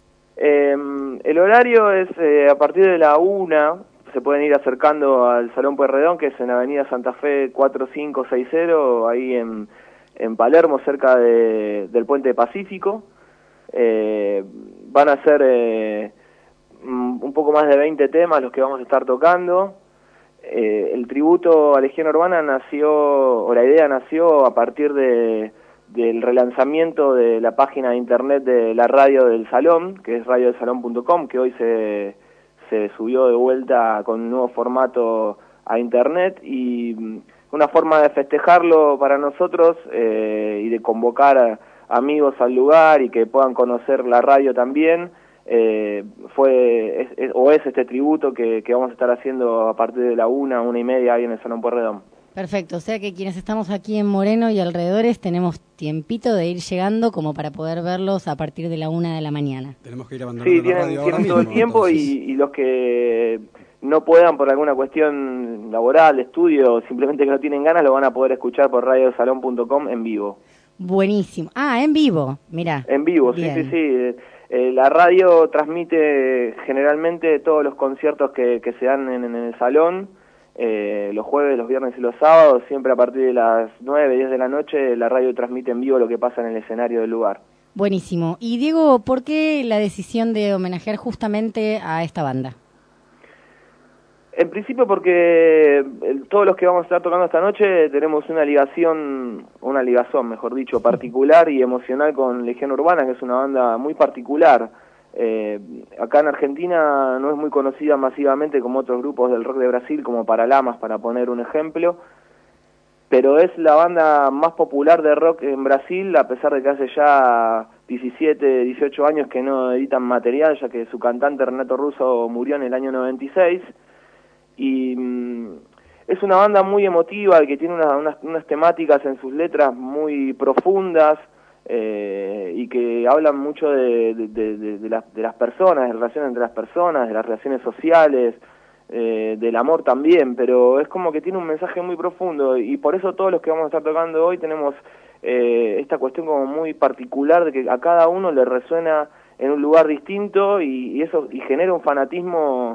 El horario es a partir de la 1, se pueden ir acercando al Salón Pueyrredón, que es en Avenida Santa Fe 4560, ahí en Palermo, cerca del Puente Pacífico. Van a ser un poco más de 20 temas los que vamos a estar tocando. El tributo a Legión Urbana la idea nació a partir del relanzamiento de la página de internet de la radio del Salón, que es radiodelsalón.com, que hoy se subió de vuelta con un nuevo formato a internet, y una forma de festejarlo para nosotros y de convocar a amigos al lugar y que puedan conocer la radio también, es este tributo que vamos a estar haciendo a partir de la 1:30 ahí en el Salón Pueyrredón. Perfecto, o sea que quienes estamos aquí en Moreno y alrededores tenemos tiempito de ir llegando como para poder verlos a partir de la 1 de la mañana. Tenemos que ir abandonando la radio tienen todo el tiempo, y los que no puedan por alguna cuestión laboral, de estudio, o simplemente que no tienen ganas, lo van a poder escuchar por radiodelsalón.com en vivo. Buenísimo. Ah, en vivo, mirá. En vivo, bien. sí. La radio transmite generalmente todos los conciertos que se dan en el Salón, los jueves, los viernes y los sábados, siempre a partir de las 9, 10 de la noche, la radio transmite en vivo lo que pasa en el escenario del lugar. Buenísimo. Y Diego, ¿por qué la decisión de homenajear justamente a esta banda? En principio porque todos los que vamos a estar tocando esta noche tenemos una ligazón, mejor dicho, particular y emocional con Legión Urbana, que es una banda muy particular. Acá en Argentina no es muy conocida masivamente como otros grupos del rock de Brasil, como Paralamas, para poner un ejemplo, pero es la banda más popular de rock en Brasil, a pesar de que hace ya 17, 18 años que no editan material, ya que su cantante Renato Russo murió en el año 96, y es una banda muy emotiva, que tiene unas temáticas en sus letras muy profundas, y que hablan mucho de las personas, de las relaciones entre las personas, de las relaciones sociales, del amor también, pero es como que tiene un mensaje muy profundo, y por eso todos los que vamos a estar tocando hoy tenemos esta cuestión como muy particular de que a cada uno le resuena en un lugar distinto, y eso genera un fanatismo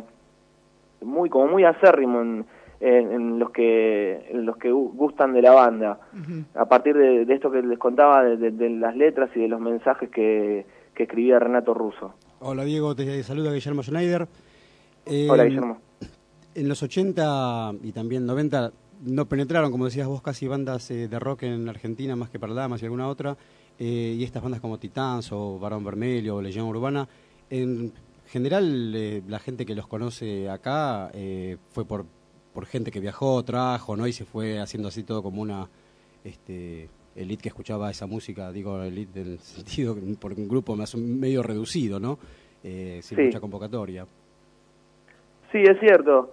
muy acérrimo en los que gustan de la banda. A partir de esto que les contaba, de las letras y de los mensajes que escribía Renato Russo. Hola Diego, te saluda Guillermo Schneider. Hola Guillermo. En los 80 y también 90 no penetraron, como decías vos, casi bandas de rock en Argentina, más que Paralamas y alguna otra, y estas bandas como Titans o Barón Vermelho o Legión Urbana. En general, la gente que los conoce acá fue por gente que viajó, trajo, ¿no? Y se fue haciendo así todo como una elite que escuchaba esa música, digo elite en el sentido por un grupo más medio reducido, ¿no? Sin mucha convocatoria. Sí, es cierto.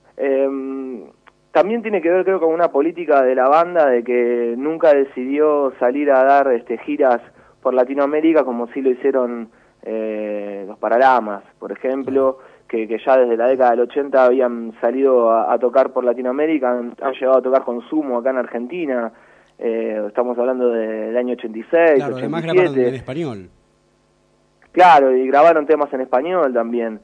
También tiene que ver, creo, con una política de la banda de que nunca decidió salir a dar giras por Latinoamérica como sí lo hicieron los Paralamas, por ejemplo, que ya desde la década del 80 habían salido a tocar por Latinoamérica, han llegado a tocar con Sumo acá en Argentina, estamos hablando del año 86, claro, 87. Además grabaron en español. Claro, y grabaron temas en español también,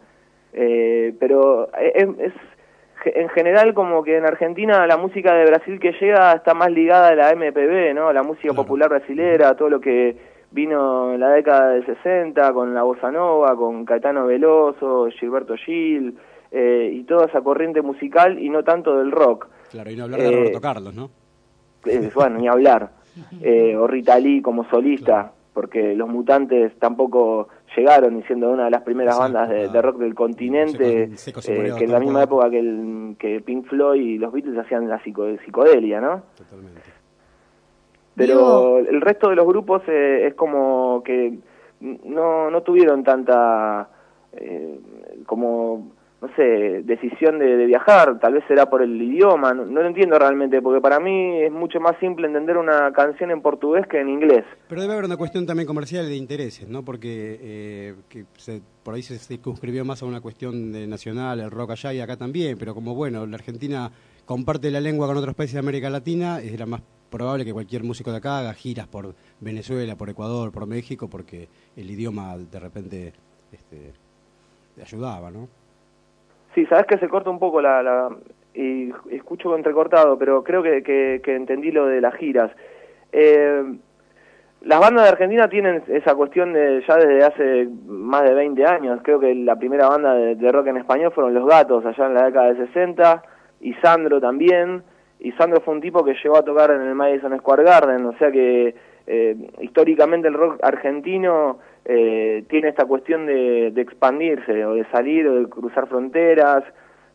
pero es en general como que en Argentina la música de Brasil que llega está más ligada a la MPB, ¿no? La música popular brasilera, todo lo que vino en la década del 60 con la bossa nova, con Caetano Veloso, Gilberto Gil, y toda esa corriente musical, y no tanto del rock. Claro, y no hablar de Roberto Carlos, ¿no? Bueno, ni hablar. O Rita Lee como solista, claro, porque Los Mutantes tampoco llegaron, y siendo una de las primeras bandas de rock del continente, que en la misma época que Pink Floyd y los Beatles hacían la psicodelia, ¿no? Totalmente. Pero el resto de los grupos es como que no tuvieron tanta como, no sé, decisión de viajar. Tal vez será por el idioma, no lo entiendo realmente, porque para mí es mucho más simple entender una canción en portugués que en inglés. Pero debe haber una cuestión también comercial de intereses, ¿no? Porque por ahí se circunscribió más a una cuestión de nacional, el rock allá y acá también, pero como bueno, la Argentina comparte la lengua con otros países de América Latina, era más probable que cualquier músico de acá haga giras por Venezuela, por Ecuador, por México, porque el idioma de repente le ayudaba, ¿no? Sí, sabes que se corta un poco y escucho entrecortado, pero creo que entendí lo de las giras. Las bandas de Argentina tienen esa cuestión ya desde hace más de 20 años. Creo que la primera banda de rock en español fueron Los Gatos, allá en la década de 60, y Sandro también. Y Sandro fue un tipo que llegó a tocar en el Madison Square Garden, o sea que históricamente el rock argentino tiene esta cuestión de expandirse, o de salir, o de cruzar fronteras,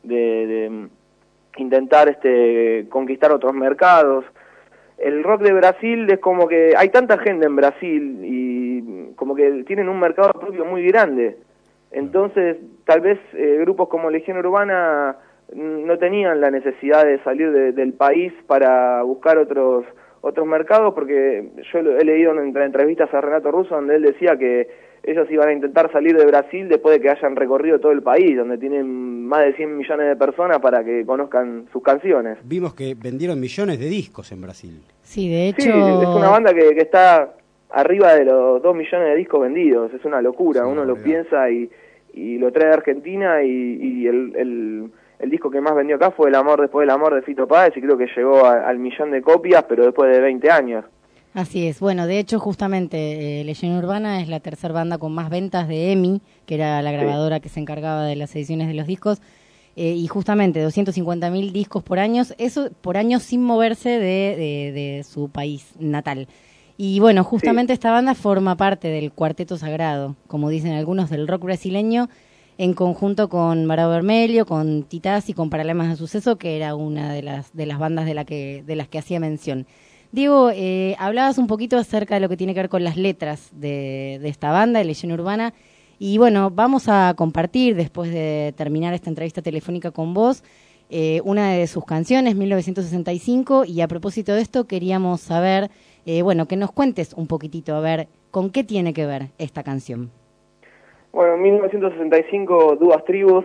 de intentar conquistar otros mercados. El rock de Brasil es como que hay tanta gente en Brasil y como que tienen un mercado propio muy grande. Entonces, tal vez grupos como Legión Urbana no tenían la necesidad de salir del país para buscar otros mercados, porque yo he leído en entrevistas a Renato Russo donde él decía que ellos iban a intentar salir de Brasil después de que hayan recorrido todo el país, donde tienen más de 100 millones de personas para que conozcan sus canciones. Vimos que vendieron millones de discos en Brasil. Sí, de hecho... Sí, es una banda que está arriba de los 2 millones de discos vendidos, es una locura, uno lo piensa y lo trae de Argentina y el disco que más vendió acá fue El Amor Después del Amor de Fito Páez y creo que llegó al 1.000.000 de copias, pero después de 20 años. Así es. Bueno, de hecho, justamente Legión Urbana es la tercera banda con más ventas de EMI, que era la grabadora que se encargaba de las ediciones de los discos, y justamente 250.000 discos por año, eso por año sin moverse de su país natal. Y bueno, justamente esta banda forma parte del Cuarteto Sagrado, como dicen algunos, del rock brasileño, en conjunto con Barão Vermelho, con Titás y con Paralamas de Suceso, que era una de las bandas de las que hacía mención. Diego, hablabas un poquito acerca de lo que tiene que ver con las letras de esta banda, de Legión Urbana, y bueno, vamos a compartir, después de terminar esta entrevista telefónica con vos, una de sus canciones, 1965, y a propósito de esto queríamos saber, que nos cuentes un poquitito, a ver, ¿con qué tiene que ver esta canción? Bueno, 1965, Duas Tribus,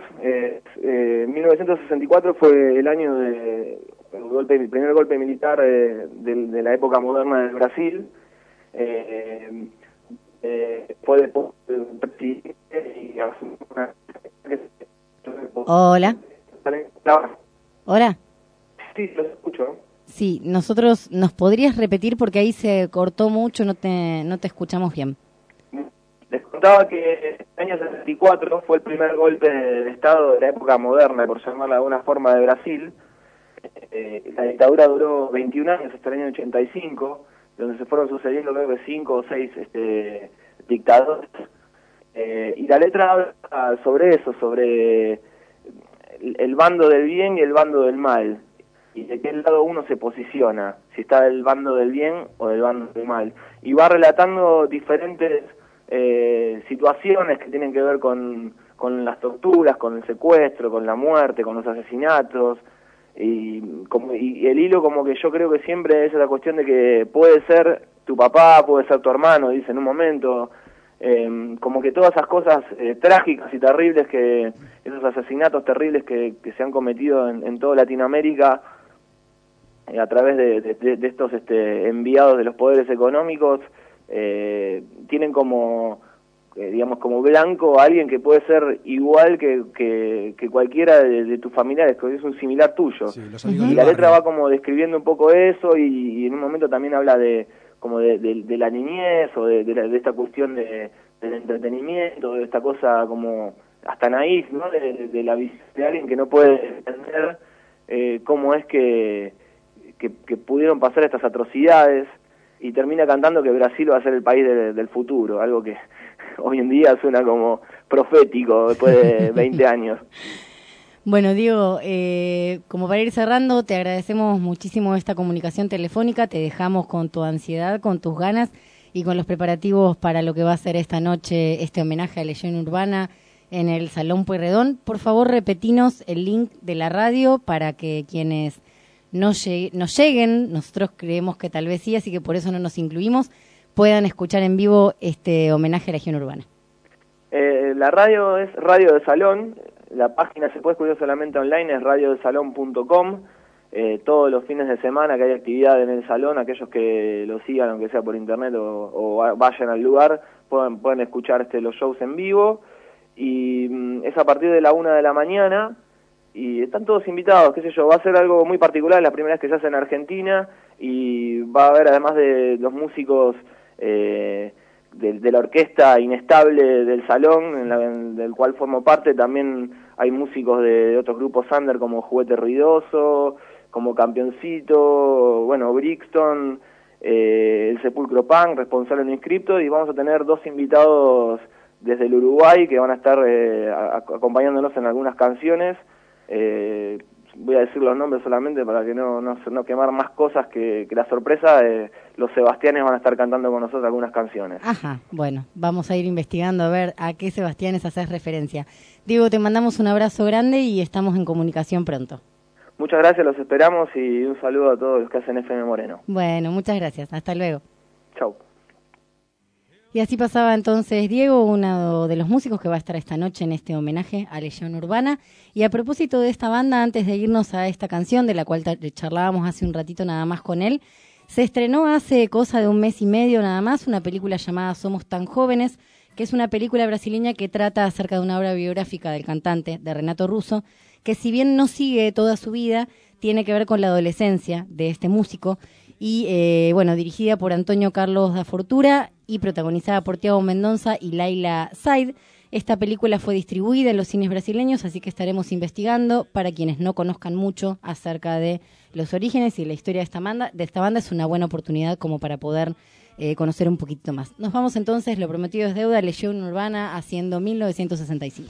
1964 fue el año el primer golpe militar de la época moderna del Brasil. Fue después del presidente y Hola. Hola. Sí, los escucho. Sí, ¿nos podrías repetir porque ahí se cortó mucho, no te escuchamos bien? Les contaba que el año 64 fue el primer golpe de Estado de la época moderna, por llamarla de alguna forma, de Brasil. La dictadura duró 21 años, hasta el año 85, donde se fueron sucediendo creo que 5 o 6 dictadores. Y la letra habla sobre eso, sobre el bando del bien y el bando del mal, y de qué lado uno se posiciona, si está del bando del bien o del bando del mal. Y va relatando diferentes situaciones que tienen que ver con las torturas, con el secuestro, con la muerte, con los asesinatos, y el hilo como que yo creo que siempre es la cuestión de que puede ser tu papá, puede ser tu hermano, dice en un momento, como que todas esas cosas trágicas y terribles, esos asesinatos terribles que se han cometido en toda Latinoamérica a través de estos enviados de los poderes económicos, tienen como como blanco a alguien que puede ser igual que cualquiera de tus familiares, que es un similar tuyo. Sí, y la letra va como describiendo un poco eso y en un momento también habla de la niñez o de esta cuestión del entretenimiento, de esta cosa como hasta naif, ¿no? De la visión de alguien que no puede entender cómo es que pudieron pasar estas atrocidades, y termina cantando que Brasil va a ser el país del futuro, algo que hoy en día suena como profético después de 20 años. Bueno, Diego, como para ir cerrando, te agradecemos muchísimo esta comunicación telefónica, te dejamos con tu ansiedad, con tus ganas y con los preparativos para lo que va a ser esta noche, este homenaje a Legión Urbana en el Salón Pueyrredón. Por favor, repetinos el link de la radio para que quienes nos lleguen, nosotros creemos que tal vez sí, así que por eso no nos incluimos, puedan escuchar en vivo este homenaje a Legión Urbana. La radio es Radio de Salón, la página se puede escuchar solamente online, es radiodesalón.com. todos los fines de semana que hay actividad en el salón, aquellos que lo sigan, aunque sea por internet o vayan al lugar, pueden escuchar los shows en vivo, y es a partir de la 1 de la mañana, y están todos invitados, qué sé yo, va a ser algo muy particular, la primera vez que se hace en Argentina, y va a haber, además de los músicos de la orquesta inestable del salón, del cual formo parte, también hay músicos de otros grupos under como Juguete Ruidoso, como Campeoncito, bueno, Brixton, el Sepulcro Punk, Responsable No Inscripto, y vamos a tener 2 invitados desde el Uruguay que van a estar acompañándonos en algunas canciones. Voy a decir los nombres solamente para que no quemar más cosas que la sorpresa. Los Sebastianes van a estar cantando con nosotros algunas canciones. Ajá, bueno, vamos a ir investigando a ver a qué Sebastianes haces referencia. Diego, te mandamos un abrazo grande y estamos en comunicación pronto. Muchas gracias, los esperamos, y un saludo a todos los que hacen FM Moreno. Bueno, muchas gracias, hasta luego. Chau. Y así pasaba entonces Diego, uno de los músicos que va a estar esta noche en este homenaje a Legión Urbana. Y a propósito de esta banda, antes de irnos a esta canción, de la cual charlábamos hace un ratito nada más con él, se estrenó hace cosa de un mes y medio nada más una película llamada Somos Tan Jóvenes, que es una película brasileña que trata acerca de una obra biográfica del cantante, de Renato Russo, que si bien no sigue toda su vida, tiene que ver con la adolescencia de este músico, y bueno, dirigida por Antonio Carlos da Fortura y protagonizada por Thiago Mendonça y Laila Said. Esta película fue distribuida en los cines brasileños, así que estaremos investigando. Para quienes no conozcan mucho acerca de los orígenes y la historia de esta banda, es una buena oportunidad como para poder conocer un poquito más. Nos vamos entonces, lo prometido es deuda, Legión Urbana haciendo 1965.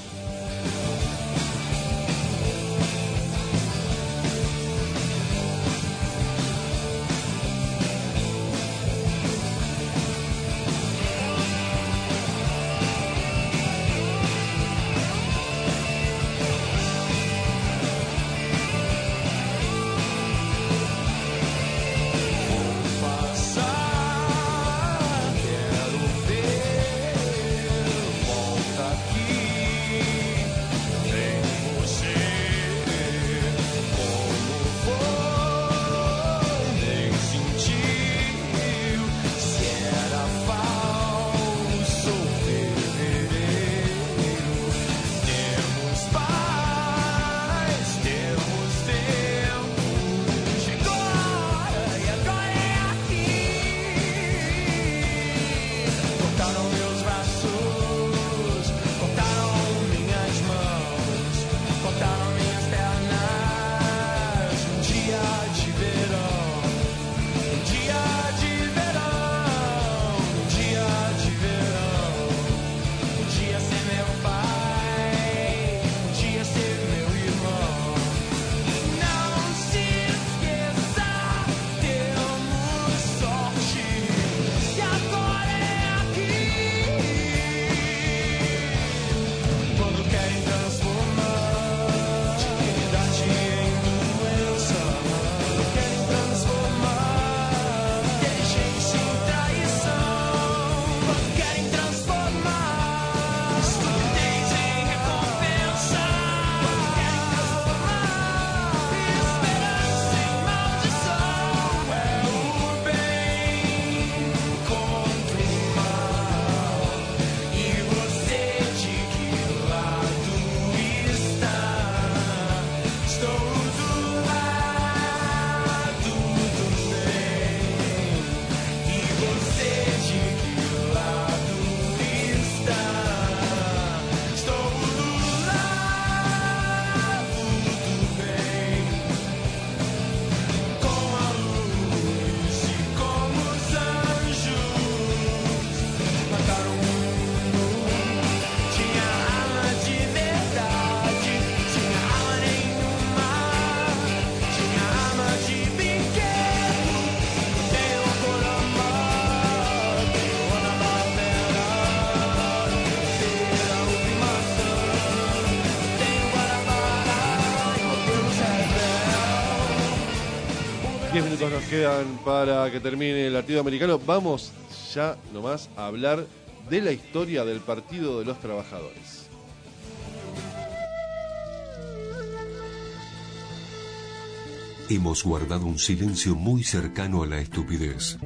Nos quedan para que termine el latido americano. Vamos ya nomás a hablar de la historia del Partido de los Trabajadores. hemos guardado un silencio muy cercano a la estupidez.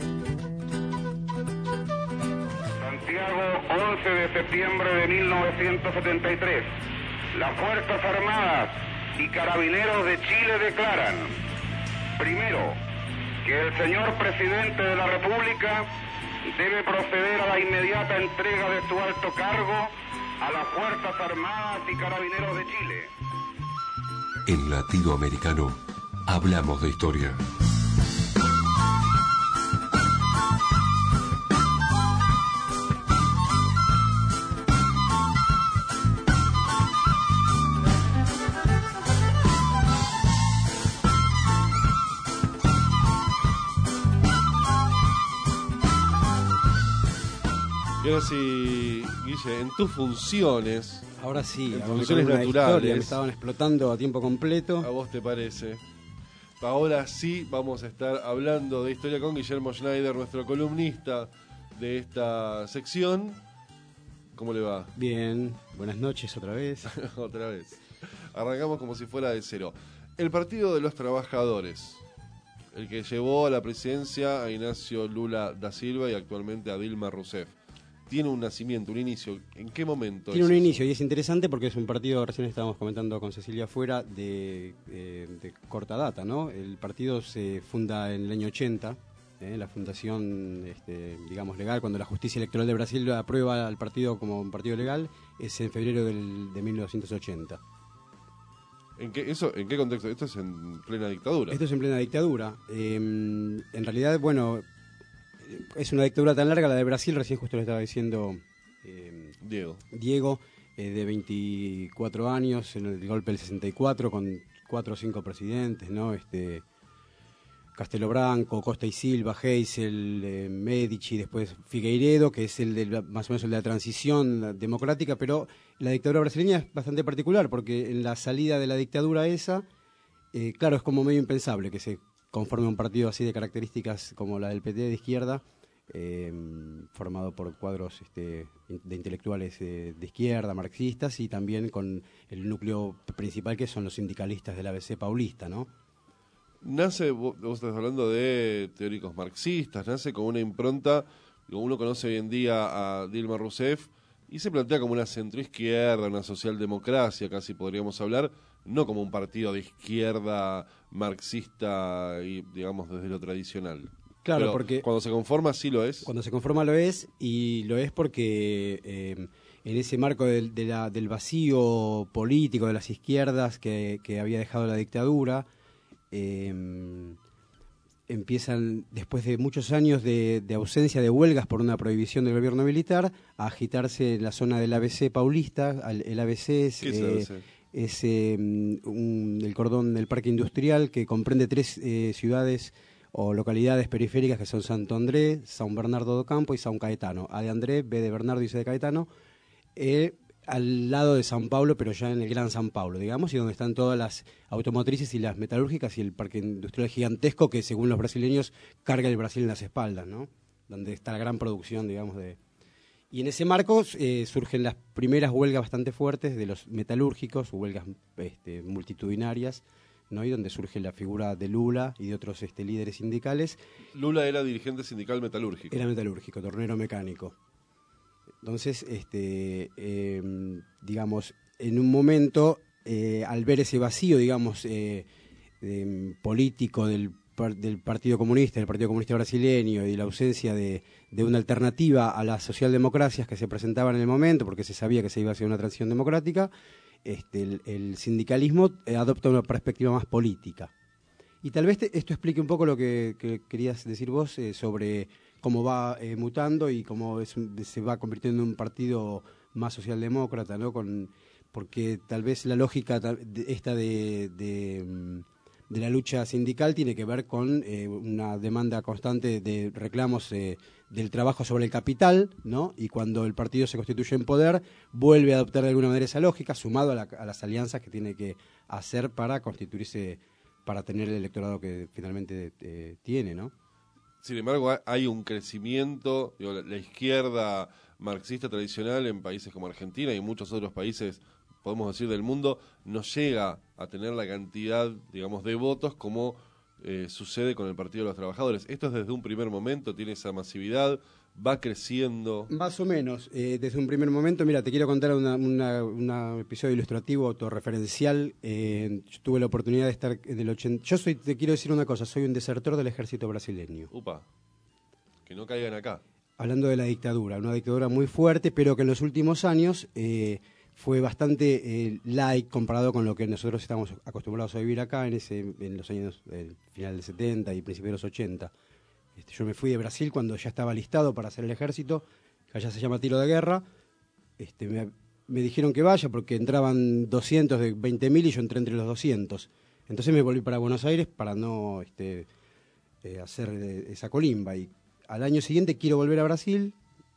Santiago, 11 de septiembre de 1973. Las Fuerzas Armadas y Carabineros de Chile declaran, primero, que el señor presidente de la República debe proceder a la inmediata entrega de su alto cargo a las Fuerzas Armadas y Carabineros de Chile. En Latido Americano, hablamos de historia. Y ahora sí, Guille, en tus funciones... Ahora sí, en tus funciones naturales... me estaban explotando a tiempo completo. ¿A vos te parece? Ahora sí vamos a estar hablando de historia con Guillermo Schneider, nuestro columnista de esta sección. ¿Cómo le va? Bien, buenas noches otra vez. Otra vez. Arrancamos como si fuera de cero. El Partido de los Trabajadores, el que llevó a la presidencia a Ignacio Lula da Silva y actualmente a Dilma Rousseff. Tiene un nacimiento, un inicio. ¿En qué momento? Tiene un inicio y es interesante porque es un partido, recién estábamos comentando con Cecilia fuera, de corta data, ¿no? El partido se funda en el año 80, la fundación, digamos, legal, cuando la justicia electoral de Brasil aprueba al partido como un partido legal, es en febrero de 1980. ¿En qué contexto? Esto es en plena dictadura. Esto es en plena dictadura. En realidad, bueno... Es una dictadura tan larga la de Brasil, recién justo lo estaba diciendo Diego, de 24 años, en el golpe del 64, con 4 o 5 presidentes, ¿no? Castelo Branco, Costa y Silva, Geisel, Medici, después Figueiredo, que es más o menos el de la transición democrática, pero la dictadura brasileña es bastante particular, porque en la salida de la dictadura esa, claro, es como medio impensable que se conforme un partido así de características como la del PT de izquierda, formado por cuadros de intelectuales de izquierda, marxistas, y también con el núcleo principal que son los sindicalistas del ABC paulista, ¿no? Nace, vos estás hablando de teóricos marxistas, nace con una impronta, como uno conoce hoy en día a Dilma Rousseff, y se plantea como una centroizquierda, una socialdemocracia, casi podríamos hablar, no como un partido de izquierda marxista, y digamos desde lo tradicional. Claro, pero porque cuando se conforma sí lo es. Cuando se conforma lo es, y lo es porque en ese marco del vacío político de las izquierdas que había dejado la dictadura, empiezan, después de muchos años de ausencia de huelgas por una prohibición del gobierno militar, a agitarse en la zona del ABC paulista. El ABC es, es el cordón del parque industrial que comprende 3 ciudades o localidades periféricas que son Santo André, São Bernardo do Campo y São Caetano. A de André, B de Bernardo y C de Caetano, al lado de São Paulo, pero ya en el Gran São Paulo, digamos, y donde están todas las automotrices y las metalúrgicas y el parque industrial gigantesco que, según los brasileños, carga el Brasil en las espaldas, ¿no? Donde está la gran producción, digamos, Y en ese marco surgen las primeras huelgas bastante fuertes de los metalúrgicos, huelgas multitudinarias, ¿no? Y donde surge la figura de Lula y de otros líderes sindicales. Lula era dirigente sindical metalúrgico. Era metalúrgico, tornero mecánico. Entonces, digamos, en un momento, al ver ese vacío, digamos, político del Partido Comunista brasileño, y la ausencia de una alternativa a las socialdemocracias que se presentaban en el momento, porque se sabía que se iba a hacer una transición democrática, el sindicalismo adopta una perspectiva más política. Y tal vez esto explique un poco lo que querías decir vos sobre cómo va mutando y cómo se va convirtiendo en un partido más socialdemócrata, ¿no? Porque tal vez la lógica esta de la lucha sindical tiene que ver con una demanda constante de reclamos del trabajo sobre el capital, ¿no? Y cuando el partido se constituye en poder, vuelve a adoptar de alguna manera esa lógica, sumado a las alianzas que tiene que hacer para constituirse, para tener el electorado que finalmente tiene, ¿no? Sin embargo, hay un crecimiento, la izquierda marxista tradicional en países como Argentina y muchos otros países, podemos decir, del mundo, no llega a tener la cantidad, digamos, de votos como sucede con el Partido de los Trabajadores. Esto es desde un primer momento, tiene esa masividad, va creciendo. Más o menos, desde un primer momento. Mira, te quiero contar un episodio ilustrativo, autorreferencial. Yo tuve la oportunidad de estar en el 80. Te quiero decir una cosa, soy un desertor del ejército brasileño. Upa, que no caigan acá. Hablando de la dictadura, una dictadura muy fuerte, pero que en los últimos años fue bastante light comparado con lo que nosotros estamos acostumbrados a vivir acá en los años final del 70 y principios de los 80. Yo me fui de Brasil cuando ya estaba listado para hacer el ejército, que allá se llama tiro de guerra. Me dijeron que vaya porque entraban 200 de 20.000 y yo entré entre los 200. Entonces me volví para Buenos Aires para no hacer esa colimba. Y al año siguiente quiero volver a Brasil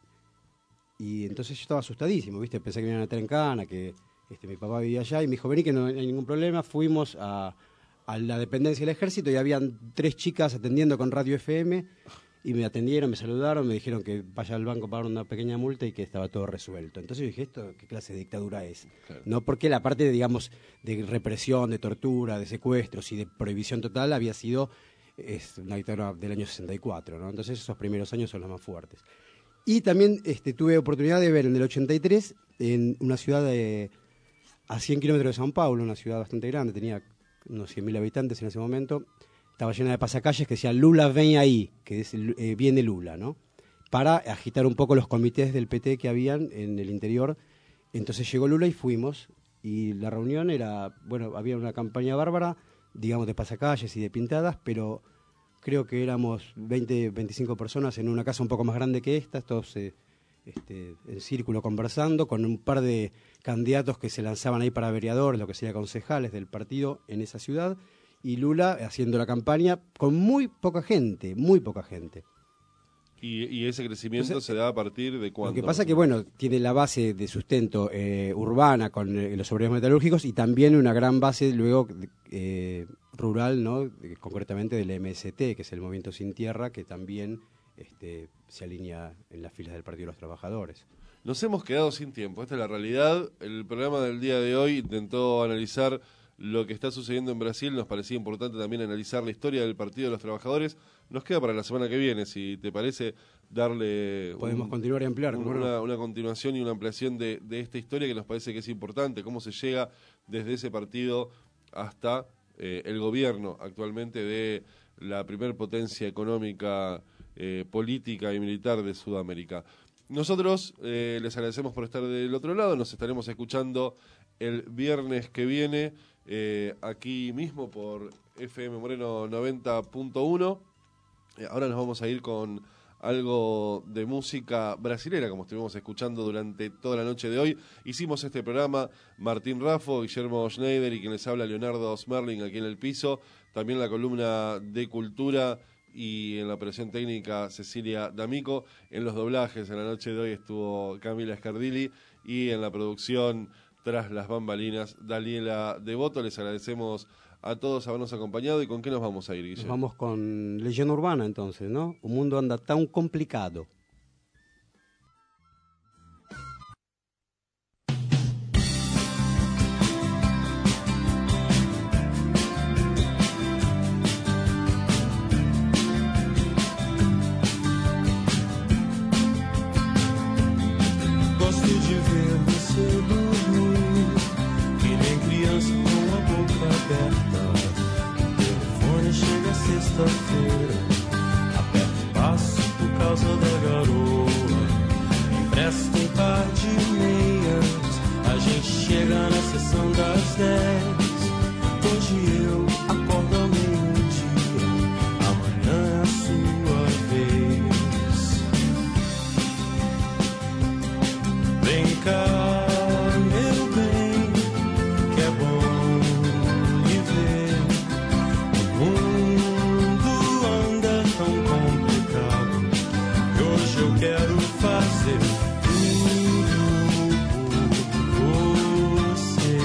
y entonces yo estaba asustadísimo, ¿viste? Pensé que me iban a meter en cana, que mi papá vivía allá y me dijo, vení que no hay ningún problema. Fuimos a la dependencia del ejército y habían 3 chicas atendiendo con radio FM y me atendieron, me saludaron, me dijeron que vaya al banco a pagar una pequeña multa y que estaba todo resuelto. Entonces yo dije, ¿esto qué clase de dictadura es? Claro. No, porque la parte, digamos, de represión, de tortura, de secuestros y de prohibición total había sido una dictadura del año 64, ¿no? Entonces esos primeros años son los más fuertes. Y también tuve oportunidad de ver en el 83 en una ciudad a 100 kilómetros de São Paulo, una ciudad bastante grande, tenía unos 100.000 habitantes en ese momento, estaba llena de pasacalles que decía Lula ven ahí, que es viene Lula, ¿no? Para agitar un poco los comités del PT que habían en el interior. Entonces llegó Lula y fuimos, y la reunión era, bueno, había una campaña bárbara, digamos, de pasacalles y de pintadas, pero creo que éramos 20, 25 personas en una casa un poco más grande que esta, todos en círculo conversando, con un par de candidatos que se lanzaban ahí para vereadores, lo que sería concejales del partido en esa ciudad, y Lula haciendo la campaña con muy poca gente, muy poca gente. ¿Y ese crecimiento se da a partir de cuándo? Lo que pasa que, bueno, tiene la base de sustento urbana con los obreros metalúrgicos y también una gran base luego rural, ¿no? Concretamente del MST, que es el Movimiento Sin Tierra, que también se alinea en las filas del Partido de los Trabajadores. Nos hemos quedado sin tiempo, esta es la realidad. El programa del día de hoy intentó analizar lo que está sucediendo en Brasil. Nos parecía importante también analizar la historia del Partido de los Trabajadores. Nos queda para la semana que viene, si te parece, darle... Podemos continuar y ampliar. Una continuación y una ampliación de esta historia que nos parece que es importante, cómo se llega desde ese partido hasta el gobierno actualmente de la primer potencia económica, política y militar de Sudamérica. Nosotros les agradecemos por estar del otro lado. Nos estaremos escuchando el viernes que viene aquí mismo por FM Moreno 90.1. Ahora nos vamos a ir con algo de música brasilera, como estuvimos escuchando durante toda la noche de hoy. Hicimos este programa Martín Raffo, Guillermo Schneider y quien les habla Leonardo Smerling aquí en el piso. También la columna de Cultura y en la operación técnica Cecilia D'Amico. En los doblajes en la noche de hoy estuvo Camila Scardilli y en la producción tras las bambalinas Daniela Devoto. Les agradecemos a todos habernos acompañado. ¿Y con qué nos vamos a ir, Guillermo? Nos vamos con Legión Urbana entonces, ¿no? Un mundo anda tan complicado. Gosto de ver você dormir, que nem criança com a boca aberta. O telefone chega sexta-feira, aperta o passo por causa da garoa. Empresta um par de meias, a gente chega na sessão das 10. Hoje eu acordo ao meio-dia, amanhã é a sua vez. Vem cá, meu bem, que é bom lhe ver. O mundo anda tão complicado que hoje eu quero fazer tudo por você.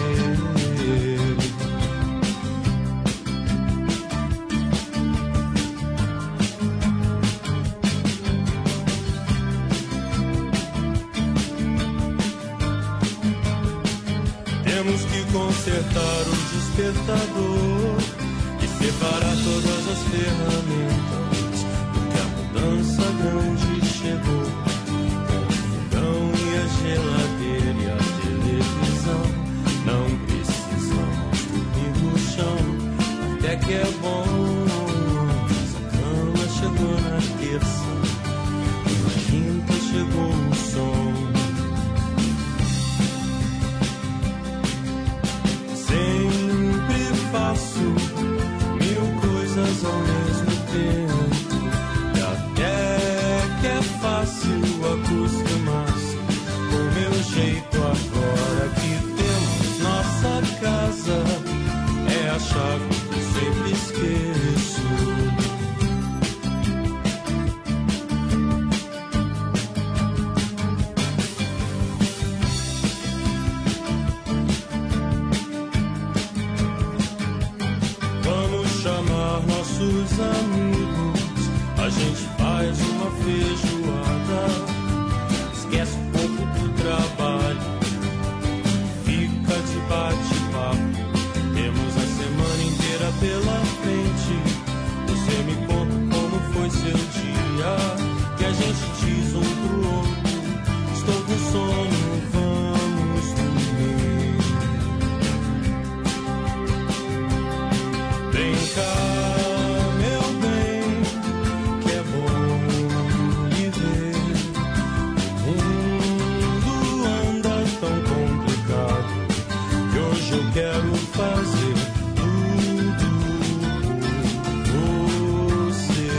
Temos que consertar o despertador e ser ativará todas as ferramentas, porque a mudança grande chegou. Com o fogão e a geladeira e a televisão, não precisamos dormir no chão, até que é bom. Essa cama chegou na terça, na quinta chegou o som. Sempre faço 1000 coisas ao mesmo tempo, e até que é fácil acostumar-se com meu jeito. Agora que temos nossa casa, é a chave que sempre esqueço. Nossos amigos, a gente faz uma feijoada, esquece um pouco do trabalho, fica de bate-papo. Temos a semana inteira pela frente. Você me conta como foi seu dia, que a gente diz um pro outro: estou com sono, vamos dormir. Vem cá, eu quero fazer tudo por você.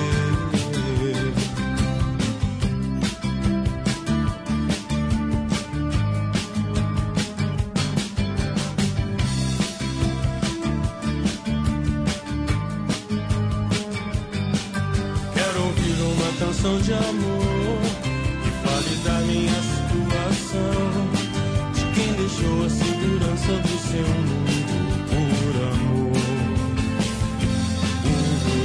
Quero ouvir uma canção de amor que fale da minha situação, de quem deixou a segurança do seu mundo por amor, por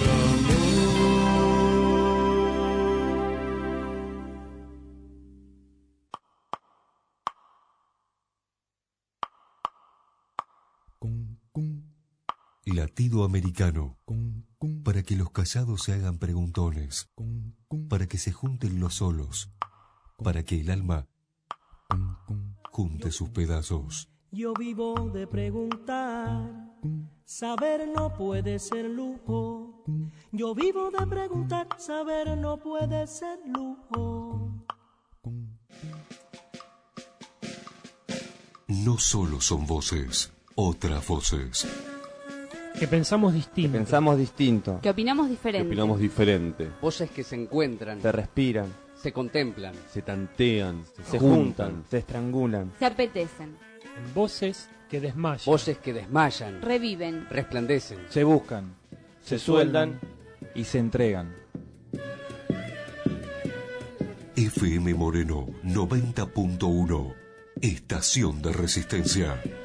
Latido americano. Para que los callados se hagan preguntones. Para que se junten los solos. Para que el alma junte sus pedazos. Yo vivo de preguntar, saber no puede ser lujo. Yo vivo de preguntar, saber no puede ser lujo. No solo son voces, otras voces. Que pensamos distinto. Que opinamos diferente. Voces que se encuentran. Se respiran. Se contemplan. Se tantean. Se juntan. Se estrangulan. Se apetecen. Voces que desmayan. Voces que desmayan. Reviven. Resplandecen. Se buscan. Se sueldan. Y se entregan. FM Moreno 90.1. Estación de Resistencia.